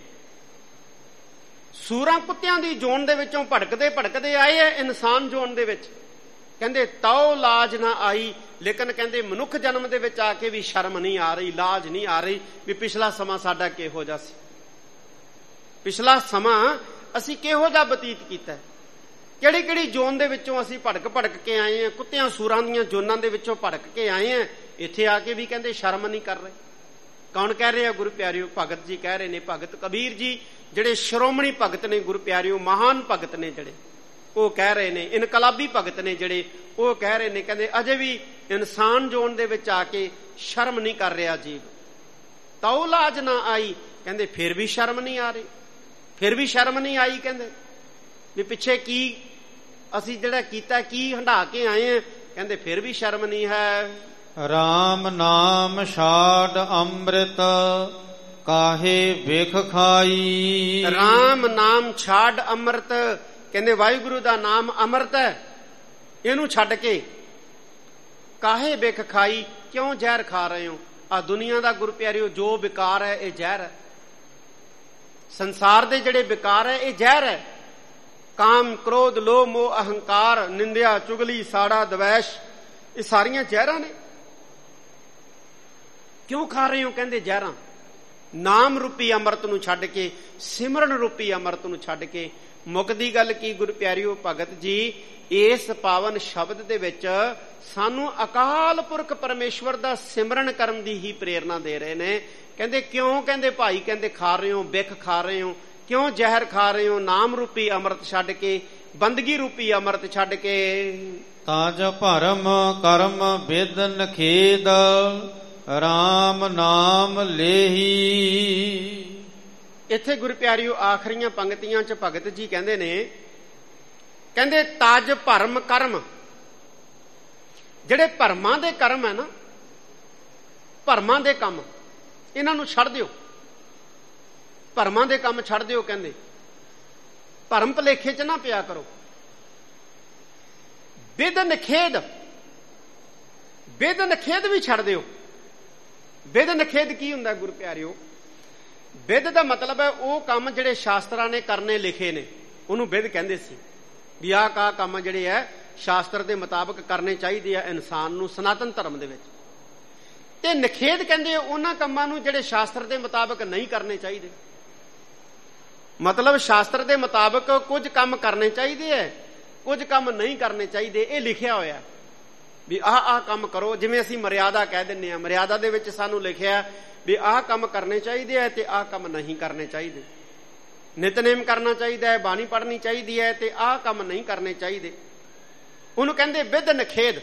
ਸੂਰਾਂ ਕੁੱਤਿਆਂ ਦੀ ਜੋਨ ਦੇ ਵਿੱਚੋਂ ਭੜਕਦੇ ਭੜਕਦੇ ਆਏ ਐ ਇਨਸਾਨ ਜੋਨ ਦੇ ਵਿੱਚ। ਕਹਿੰਦੇ ਤਉ ਲਾਜ ਨਾ ਆਈ, ਲੇਕਿਨ ਕਹਿੰਦੇ ਮਨੁੱਖ ਜਨਮ ਦੇ ਵਿੱਚ ਆ ਕੇ ਵੀ ਸ਼ਰਮ ਨਹੀਂ ਆ ਰਹੀ, ਲਾਜ ਨਹੀਂ ਆ ਰਹੀ ਵੀ ਪਿਛਲਾ ਸਮਾਂ ਸਾਡਾ ਕਿਹੋ ਜਿਹਾ ਸੀ, ਪਿਛਲਾ ਸਮਾਂ ਅਸੀਂ ਕਿਹੋ ਜਿਹਾ ਬਤੀਤ ਕੀਤਾ, ਕਿਹੜੀ ਕਿਹੜੀ ਜੋਨ ਦੇ ਵਿੱਚੋਂ ਅਸੀਂ ਭੜਕ ਕੇ ਆਏ ਹਾਂ, ਕੁੱਤਿਆਂ ਸੂਰਾਂ ਦੀਆਂ ਜੋਨਾਂ ਦੇ ਵਿੱਚੋਂ ਭੜਕ ਕੇ ਆਏ ਹਾਂ। ਇੱਥੇ ਆ ਕੇ ਵੀ ਕਹਿੰਦੇ ਸ਼ਰਮ ਨਹੀਂ ਕਰ ਰਹੇ। ਕੌਣ ਕਹਿ ਰਿਹਾ? ਗੁਰੂ ਪਿਆਰਿਓ ਭਗਤ ਜੀ ਕਹਿ ਰਹੇ ਨੇ। ਭਗਤ ਕਬੀਰ ਜੀ ਜਿਹੜੇ ਸ਼੍ਰੋਮਣੀ ਭਗਤ ਨੇ ਗੁਰੂ ਪਿਆਰਿਓ, ਮਹਾਨ ਭਗਤ ਨੇ ਜਿਹੜੇ, ਉਹ ਕਹਿ ਰਹੇ ਨੇ। ਇਨਕਲਾਬੀ ਭਗਤ ਨੇ ਜਿਹੜੇ, ਉਹ ਕਹਿ ਰਹੇ ਨੇ, ਕਹਿੰਦੇ ਅਜੇ ਵੀ ਇਨਸਾਨ ਜੋਨ ਦੇ ਵਿੱਚ ਆ ਕੇ ਸ਼ਰਮ ਨਹੀਂ ਕਰ ਰਿਹਾ ਜੀਵ। ਤਉ ਲਾਜ ਨਾ ਆਈ, ਕਹਿੰਦੇ ਫਿਰ ਵੀ ਸ਼ਰਮ ਨਹੀਂ ਆ ਰਹੀ, ਫਿਰ ਵੀ ਸ਼ਰਮ ਨਹੀਂ ਆਈ। ਕਹਿੰਦੇ ਵੀ ਪਿੱਛੇ ਕੀ ਅਸੀਂ ਜਿਹੜਾ ਕੀਤਾ, ਕੀ ਹੰਢਾ ਕੇ ਆਏ ਆ, ਕਹਿੰਦੇ ਫਿਰ ਵੀ ਸ਼ਰਮ ਨਹੀਂ ਹੈ। ਰਾਮ ਨਾਮ ਛਾੜ ਅੰਮ੍ਰਿਤ ਕਾਹੇ ਵਿਖ ਖਾਈ। ਰਾਮ ਨਾਮ ਛਾੜ ਅੰਮ੍ਰਿਤ, ਕਹਿੰਦੇ ਵਾਹਿਗੁਰੂ ਦਾ ਨਾਮ ਅੰਮ੍ਰਿਤ ਹੈ, ਇਹਨੂੰ ਛੱਡ ਕੇ ਕਾਹੇ ਵਿਖ ਖਾਈ, ਕਿਉਂ ਜ਼ਹਿਰ ਖਾ ਰਹੇ ਹੋ? ਆ ਦੁਨੀਆ ਦਾ ਗੁਰੂ ਪਿਆਰਿਓ ਜੋ ਵਿਕਾਰ ਹੈ ਇਹ ਜ਼ਹਿਰ ਹੈ। ਸੰਸਾਰ ਦੇ ਜਿਹੜੇ ਵਿਕਾਰ ਹੈ ਇਹ ਜ਼ਹਿਰ ਹੈ। ਕਾਮ ਕ੍ਰੋਧ ਲੋਭ ਮੋਹ ਅਹੰਕਾਰ ਨਿੰਦਿਆ ਚੁਗਲੀ ਸਾੜਾ ਦਵੈਸ਼, ਇਹ ਸਾਰੀਆਂ ਜ਼ਹਿਰਾਂ ਨੇ। ਕਿਉਂ ਖਾ ਰਹੇ ਹੋ? ਕਹਿੰਦੇ ਜ਼ਹਿਰਾਂ। ਨਾਮ ਰੂਪੀ ਅੰਮ੍ਰਿਤ ਨੂੰ ਛੱਡ ਕੇ, ਸਿਮਰਨ ਰੂਪੀ ਅੰਮ੍ਰਿਤ ਨੂੰ ਛੱਡ ਕੇ। ਮੁੱਕਦੀ ਗੱਲ ਕੀ ਗੁਰੂ ਪਿਆਰਿਓ ਭਗਤ ਜੀ ਇਸ ਪਾਵਨ ਸ਼ਬਦ ਦੇ ਵਿੱਚ ਸਾਨੂੰ ਅਕਾਲ ਪੁਰਖ ਪਰਮੇਸ਼ਵਰ ਦਾ ਸਿਮਰਨ ਕਰਨ ਦੀ ਹੀ ਪ੍ਰੇਰਨਾ ਦੇ ਰਹੇ ਨੇ। ਕਹਿੰਦੇ ਕਿਉਂ? ਕਹਿੰਦੇ ਭਾਈ, ਕਹਿੰਦੇ ਖਾ ਰਹੇ ਹੋ, ਬਿਖ ਖਾ ਰਹੇ ਹੋ, ਕਿਉਂ ਜ਼ਹਿਰ ਖਾ ਰਹੇ ਹੋ? ਨਾਮ ਰੂਪੀ ਅੰਮ੍ਰਿਤ ਛੱਡ ਕੇ, ਬੰਦਗੀ ਰੂਪੀ ਅੰਮ੍ਰਿਤ ਛੱਡ ਕੇ। ਤਾਜ ਭਰਮ ਕਰਮ ਵਿਦ ਨਖੇਦ, ਰਾਮ ਨਾਮ ਲੇਹੀ। ਇੱਥੇ ਗੁਰੂ ਪਿਆਰਿਓ ਆਖਰੀਆਂ ਪੰਕਤੀਆਂ ਚ ਭਗਤ ਜੀ ਕਹਿੰਦੇ ਨੇ, ਕਹਿੰਦੇ ਤਾਜ ਭਰਮ ਕਰਮ, ਜਿਹੜੇ ਭਰਮਾਂ ਦੇ ਕਰਮ ਹੈ ਨਾ, ਭਰਮਾਂ ਦੇ ਕੰਮ, ਇਹਨਾਂ ਨੂੰ ਛੱਡ ਦਿਓ। ਭਰਮਾਂ ਦੇ ਕੰਮ ਛੱਡ ਦਿਓ। ਕਹਿੰਦੇ ਭਰਮ ਭਲੇਖੇ ਚ ਨਾ ਪਿਆ ਕਰੋ। ਵਿਦ ਨਖੇਦ, ਵਿਦ ਨਖੇਦ ਵੀ ਛੱਡ ਦਿਓ। ਵਿਦ ਨਖੇਦ ਕੀ ਹੁੰਦਾ ਗੁਰੂ ਪਿਆਰਿਓ? ਵਿਦ ਦਾ ਮਤਲਬ ਹੈ ਉਹ ਕੰਮ ਜਿਹੜੇ ਸ਼ਾਸਤਰਾਂ ਨੇ ਕਰਨੇ ਲਿਖੇ ਨੇ, ਉਹਨੂੰ ਵਿਦ ਕਹਿੰਦੇ ਸੀ ਵੀ ਆਹ ਕਾ ਕੰਮ ਜਿਹੜੇ ਹੈ ਸ਼ਾਸਤਰ ਦੇ ਮੁਤਾਬਕ ਕਰਨੇ ਚਾਹੀਦੇ ਆ ਇਨਸਾਨ ਨੂੰ ਸਨਾਤਨ ਧਰਮ ਦੇ ਵਿੱਚ। ਤੇ ਨਖੇਦ ਕਹਿੰਦੇ ਉਹਨਾਂ ਕੰਮਾਂ ਨੂੰ ਜਿਹੜੇ ਸ਼ਾਸਤਰ ਦੇ ਮੁਤਾਬਕ ਨਹੀਂ ਕਰਨੇ ਚਾਹੀਦੇ। ਮਤਲਬ ਸ਼ਾਸਤਰ ਦੇ ਮੁਤਾਬਕ ਕੁਝ ਕੰਮ ਕਰਨੇ ਚਾਹੀਦੇ ਹੈ, ਕੁਝ ਕੰਮ ਨਹੀਂ ਕਰਨੇ ਚਾਹੀਦੇ। ਇਹ ਲਿਖਿਆ ਹੋਇਆ ਵੀ ਆਹ ਕੰਮ ਕਰੋ। ਜਿਵੇਂ ਅਸੀਂ ਮਰਿਆਦਾ ਕਹਿ ਦਿੰਦੇ ਹਾਂ, ਮਰਿਆਦਾ ਦੇ ਵਿੱਚ ਸਾਨੂੰ ਲਿਖਿਆ ਵੀ ਆਹ ਕੰਮ ਕਰਨੇ ਚਾਹੀਦੇ ਹੈ ਤੇ ਆਹ ਕੰਮ ਨਹੀਂ ਕਰਨੇ ਚਾਹੀਦੇ। ਨਿਤਨੇਮ ਕਰਨਾ ਚਾਹੀਦਾ ਹੈ, ਬਾਣੀ ਪੜ੍ਹਨੀ ਚਾਹੀਦੀ ਹੈ, ਤੇ ਆਹ ਕੰਮ ਨਹੀਂ ਕਰਨੇ ਚਾਹੀਦੇ। ਉਹਨੂੰ ਕਹਿੰਦੇ ਵਿਦ ਨਖੇਦ।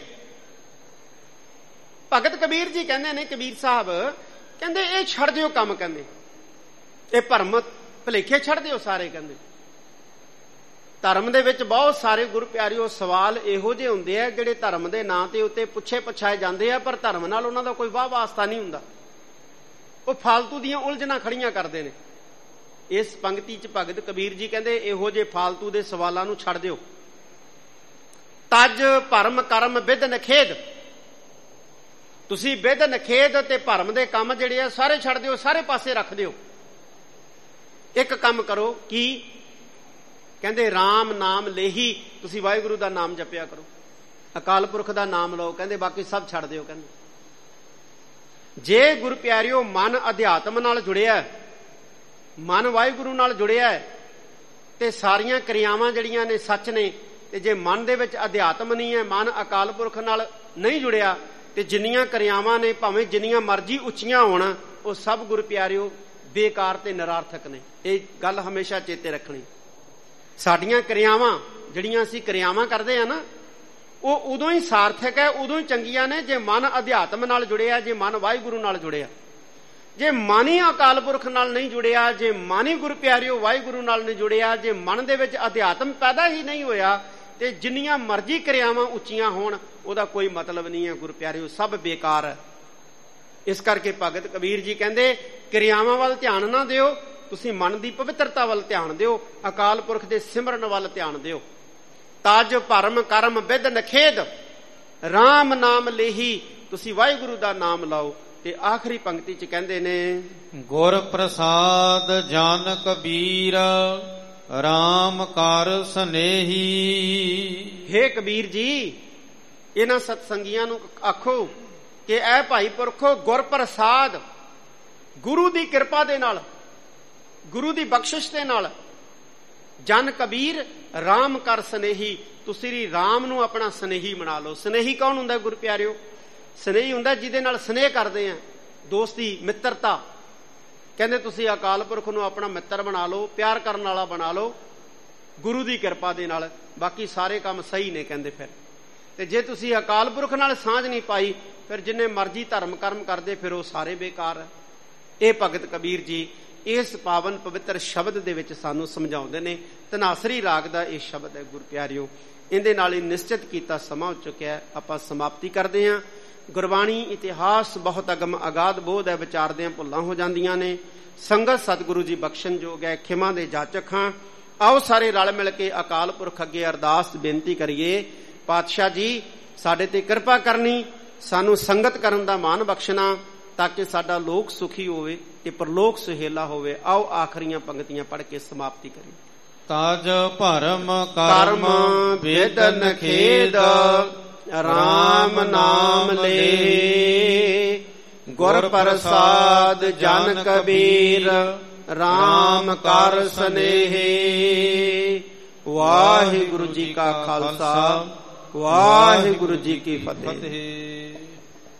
ਭਗਤ ਕਬੀਰ ਜੀ ਕਹਿੰਦੇ ਨੇ, ਕਬੀਰ ਸਾਹਿਬ ਕਹਿੰਦੇ ਇਹ ਛੱਡ ਦਿਓ ਕੰਮ। ਕਹਿੰਦੇ ਇਹ ਭਰਮ ਭਲੇਖੇ ਛੱਡ ਦਿਓ ਸਾਰੇ। ਕਹਿੰਦੇ ਧਰਮ ਦੇ ਵਿੱਚ ਬਹੁਤ ਸਾਰੇ ਗੁਰੂ ਪਿਆਰਿਓ ਸਵਾਲ ਇਹੋ ਜਿਹੇ ਹੁੰਦੇ ਆ ਜਿਹੜੇ ਧਰਮ ਦੇ ਨਾਂ ਤੇ ਉੱਤੇ ਪੁੱਛੇ ਪਛਾਏ ਜਾਂਦੇ ਆ, ਪਰ ਧਰਮ ਨਾਲ ਉਹਨਾਂ ਦਾ ਕੋਈ ਵਾਹ ਵਾਸਤਾ ਨਹੀਂ ਹੁੰਦਾ। ਉਹ ਫਾਲਤੂ ਦੀਆਂ ਉਲਝਣਾਂ ਖੜੀਆਂ ਕਰਦੇ ਨੇ। ਇਸ ਪੰਕਤੀ 'ਚ ਭਗਤ ਕਬੀਰ ਜੀ ਕਹਿੰਦੇ ਇਹੋ ਜਿਹੇ ਫਾਲਤੂ ਦੇ ਸਵਾਲਾਂ ਨੂੰ ਛੱਡ ਦਿਓ। ਤਜ ਭਰਮ ਕਰਮ ਵਿਦ ਨਖੇਦ, ਤੁਸੀਂ ਵਿਦ ਨਖੇਦ ਤੇ ਭਰਮ ਦੇ ਕੰਮ ਜਿਹੜੇ ਆ ਸਾਰੇ ਛੱਡ ਦਿਓ, ਸਾਰੇ ਪਾਸੇ ਰੱਖ ਦਿਓ। ਇੱਕ ਕੰਮ ਕਰੋ, ਕੀ ਕਹਿੰਦੇ? ਰਾਮ ਨਾਮ ਲੇਹੀ, ਤੁਸੀਂ ਵਾਹਿਗੁਰੂ ਦਾ ਨਾਮ ਜਪਿਆ ਕਰੋ, ਅਕਾਲ ਪੁਰਖ ਦਾ ਨਾਮ ਲਓ। ਕਹਿੰਦੇ ਬਾਕੀ ਸਭ ਛੱਡ ਦਿਓ। ਕਹਿੰਦੇ ਜੇ ਗੁਰੂ ਪਿਆਰਿਓ ਮਨ ਅਧਿਆਤਮ ਨਾਲ ਜੁੜਿਆ, ਮਨ ਵਾਹਿਗੁਰੂ ਨਾਲ ਜੁੜਿਆ ਤੇ ਸਾਰੀਆਂ ਕਿਰਿਆਵਾਂ ਜਿਹੜੀਆਂ ਨੇ ਸੱਚ ਨੇ, ਤੇ ਜੇ ਮਨ ਦੇ ਵਿੱਚ ਅਧਿਆਤਮ ਨਹੀਂ ਹੈ, ਮਨ ਅਕਾਲ ਪੁਰਖ ਨਾਲ ਨਹੀਂ ਜੁੜਿਆ, ਤੇ ਜਿੰਨੀਆਂ ਕਿਰਿਆਵਾਂ ਨੇ ਭਾਵੇਂ ਜਿੰਨੀਆਂ ਮਰਜ਼ੀ ਉੱਚੀਆਂ ਹੋਣ, ਉਹ ਸਭ ਗੁਰੂ ਪਿਆਰਿਓ ਬੇਕਾਰ ਤੇ ਨਿਰਾਰਥਕ ਨੇ। ਇਹ ਗੱਲ ਹਮੇਸ਼ਾ ਚੇਤੇ ਰੱਖਣੀ। ਸਾਡੀਆਂ ਕਿਰਿਆਵਾਂ ਜਿਹੜੀਆਂ ਅਸੀਂ ਕਿਰਿਆਵਾਂ ਕਰਦੇ ਆ ਨਾ, ਉਹ ਉਦੋਂ ਹੀ ਸਾਰਥਕ ਹੈ, ਉਦੋਂ ਹੀ ਚੰਗੀਆਂ ਨੇ ਜੇ ਮਨ ਅਧਿਆਤਮ ਨਾਲ ਜੁੜਿਆ, ਜੇ ਮਨ ਵਾਹਿਗੁਰੂ ਨਾਲ ਜੁੜਿਆ। ਜੇ ਮਨ ਹੀ ਅਕਾਲ ਪੁਰਖ ਨਾਲ ਨਹੀਂ ਜੁੜਿਆ, ਜੇ ਮਨ ਹੀ ਗੁਰੂ ਪਿਆਰਿਓ ਵਾਹਿਗੁਰੂ ਨਾਲ ਨਹੀਂ ਜੁੜਿਆ, ਜੇ ਮਨ ਦੇ ਵਿੱਚ ਅਧਿਆਤਮ ਪੈਦਾ ਹੀ ਨਹੀਂ ਹੋਇਆ, ਤੇ ਜਿੰਨੀਆਂ ਮਰਜ਼ੀ ਕਿਰਿਆਵਾਂ ਉੱਚੀਆਂ ਹੋਣ ਉਹਦਾ ਕੋਈ ਮਤਲਬ ਨਹੀਂ ਹੈ ਗੁਰੂ ਪਿਆਰਿਓ, ਸਭ ਬੇਕਾਰ ਹੈ। ਇਸ ਕਰਕੇ ਭਗਤ ਕਬੀਰ ਜੀ ਕਹਿੰਦੇ ਕਿਰਿਆਵਾਂ ਵੱਲ ਧਿਆਨ ਨਾ ਦਿਓ, ਤੁਸੀਂ ਮਨ ਦੀ ਪਵਿੱਤਰਤਾ ਵੱਲ ਧਿਆਨ ਦਿਓ, ਅਕਾਲ ਪੁਰਖ ਦੇ ਸਿਮਰਨ ਵੱਲ ਧਿਆਨ ਦਿਓ। ਤਜ ਭਰਮ ਕਰਮ ਵਿਦ ਨਖੇਦ, ਰਾਮ ਨਾਮ ਲੇਹੀ, ਤੁਸੀਂ ਵਾਹਿਗੁਰੂ ਦਾ ਨਾਮ ਲਾਓ। ਤੇ ਆਖਰੀ ਪੰਕਤੀ 'ਚ ਕਹਿੰਦੇ ਨੇ ਗੁਰ ਪ੍ਰਸਾਦ ਜਨ ਕਬੀਰ, ਰਾਮ ਕਰ ਸਨੇਹੀ। ਹੇ ਕਬੀਰ ਜੀ, ਇਹਨਾਂ ਸਤਸੰਗੀਆਂ ਨੂੰ ਆਖੋ ਕਿ ਐ ਭਾਈ ਪੁਰਖੋ, ਗੁਰ ਪ੍ਰਸਾਦ, ਗੁਰੂ ਦੀ ਕਿਰਪਾ ਦੇ ਨਾਲ, ਗੁਰੂ ਦੀ ਬਖਸ਼ਿਸ਼ ਦੇ ਨਾਲ, ਜਨ ਕਬੀਰ ਰਾਮ ਕਰ ਸਨੇਹੀ, ਤੁਸੀਂ ਰਾਮ ਨੂੰ ਆਪਣਾ ਸਨੇਹੀ ਬਣਾ ਲਓ। ਸਨੇਹੀ ਕੌਣ ਹੁੰਦਾ ਗੁਰੂ ਪਿਆਰਿਓ? ਸਨੇਹੀ ਹੁੰਦਾ ਜਿਹਦੇ ਨਾਲ ਸਨੇਹ ਕਰਦੇ ਆ, ਦੋਸਤੀ, ਮਿੱਤਰਤਾ। ਕਹਿੰਦੇ ਤੁਸੀਂ ਅਕਾਲ ਪੁਰਖ ਨੂੰ ਆਪਣਾ ਮਿੱਤਰ ਬਣਾ ਲਓ, ਪਿਆਰ ਕਰਨ ਵਾਲਾ ਬਣਾ ਲਓ ਗੁਰੂ ਦੀ ਕਿਰਪਾ ਦੇ ਨਾਲ, ਬਾਕੀ ਸਾਰੇ ਕੰਮ ਸਹੀ ਨੇ। ਕਹਿੰਦੇ ਫਿਰ ਤੇ ਜੇ ਤੁਸੀਂ ਅਕਾਲ ਪੁਰਖ ਨਾਲ ਸਾਂਝ ਨਹੀਂ ਪਾਈ, ਫਿਰ ਜਿੰਨੇ ਮਰਜ਼ੀ ਧਰਮ ਕਰਮ ਕਰਦੇ ਫਿਰ ਉਹ ਸਾਰੇ ਬੇਕਾਰ ਹੈ। ਇਹ ਭਗਤ ਕਬੀਰ ਜੀ ਇਸ ਪਾਵਨ ਪਵਿੱਤਰ ਸ਼ਬਦ ਦੇ ਵਿੱਚ ਸਾਨੂੰ ਸਮਝਾਉਂਦੇ ਨੇ। ਧਨਾਸਰੀ ਰਾਗ ਦਾ ਇਹ ਸ਼ਬਦ ਹੈ ਗੁਰੂ ਪਿਆਰਿਓ। ਇਹਦੇ ਨਾਲ ਹੀ ਨਿਸ਼ਚਿਤ ਕੀਤਾ ਸਮਾਂ ਹੋ ਚੁੱਕਿਆ, ਆਪਾਂ ਸਮਾਪਤੀ ਕਰਦੇ ਹਾਂ। ਗੁਰਬਾਣੀ ਇਤਿਹਾਸ ਬਹੁਤ ਅਗਮ ਅਗਾਧ ਬੋਧ ਹੈ, ਵਿਚਾਰਦਿਆਂ ਭੁੱਲਾਂ ਹੋ ਜਾਂਦੀਆਂ ਨੇ। ਸੰਗਤ ਸਤਿਗੁਰੂ ਜੀ ਬਖਸ਼ਣਯੋਗ ਹੈ, ਖਿਮਾ ਦੇ ਜਾਚਕ ਹਾਂ। ਆਓ ਸਾਰੇ ਰਲ ਮਿਲ ਕੇ ਅਕਾਲ ਪੁਰਖ ਅੱਗੇ ਅਰਦਾਸ ਬੇਨਤੀ ਕਰੀਏ। ਪਾਤਸ਼ਾਹ ਜੀ, ਸਾਡੇ ਤੇ ਕਿਰਪਾ ਕਰਨੀ, ਸਾਨੂੰ ਸੰਗਤ ਕਰਨ ਦਾ ਮਾਣ ਬਖਸ਼ਣਾ, ਤਾਂ ਕਿ ਸਾਡਾ ਲੋਕ ਸੁਖੀ ਹੋਵੇ ਤੇ ਪਰਲੋਕ ਸੁਹੇਲਾ ਹੋਵੇ। ਆਓ ਆਖਰੀਆਂ ਪੰਕਤੀਆਂ ਪੜ੍ਹ ਕੇ ਸਮਾਪਤੀ ਕਰੀਏ। ਤਜ ਭਰਮ ਕਰਮ ਵਿਦ ਨਖੇਦ, ਰਾਮ ਨਾਮ ਲੈ। ਗੁਰ ਪ੍ਰਸਾਦ ਜਨ ਕਬੀਰ, ਰਾਮ ਕਰ ਸਨੇਹੀ। ਵਾਹਿਗੁਰੂ ਜੀ ਕਾ ਖਾਲਸਾ, ਵਾਹਿਗੁਰੂ ਜੀ ਕੀ ਫਤਿਹ।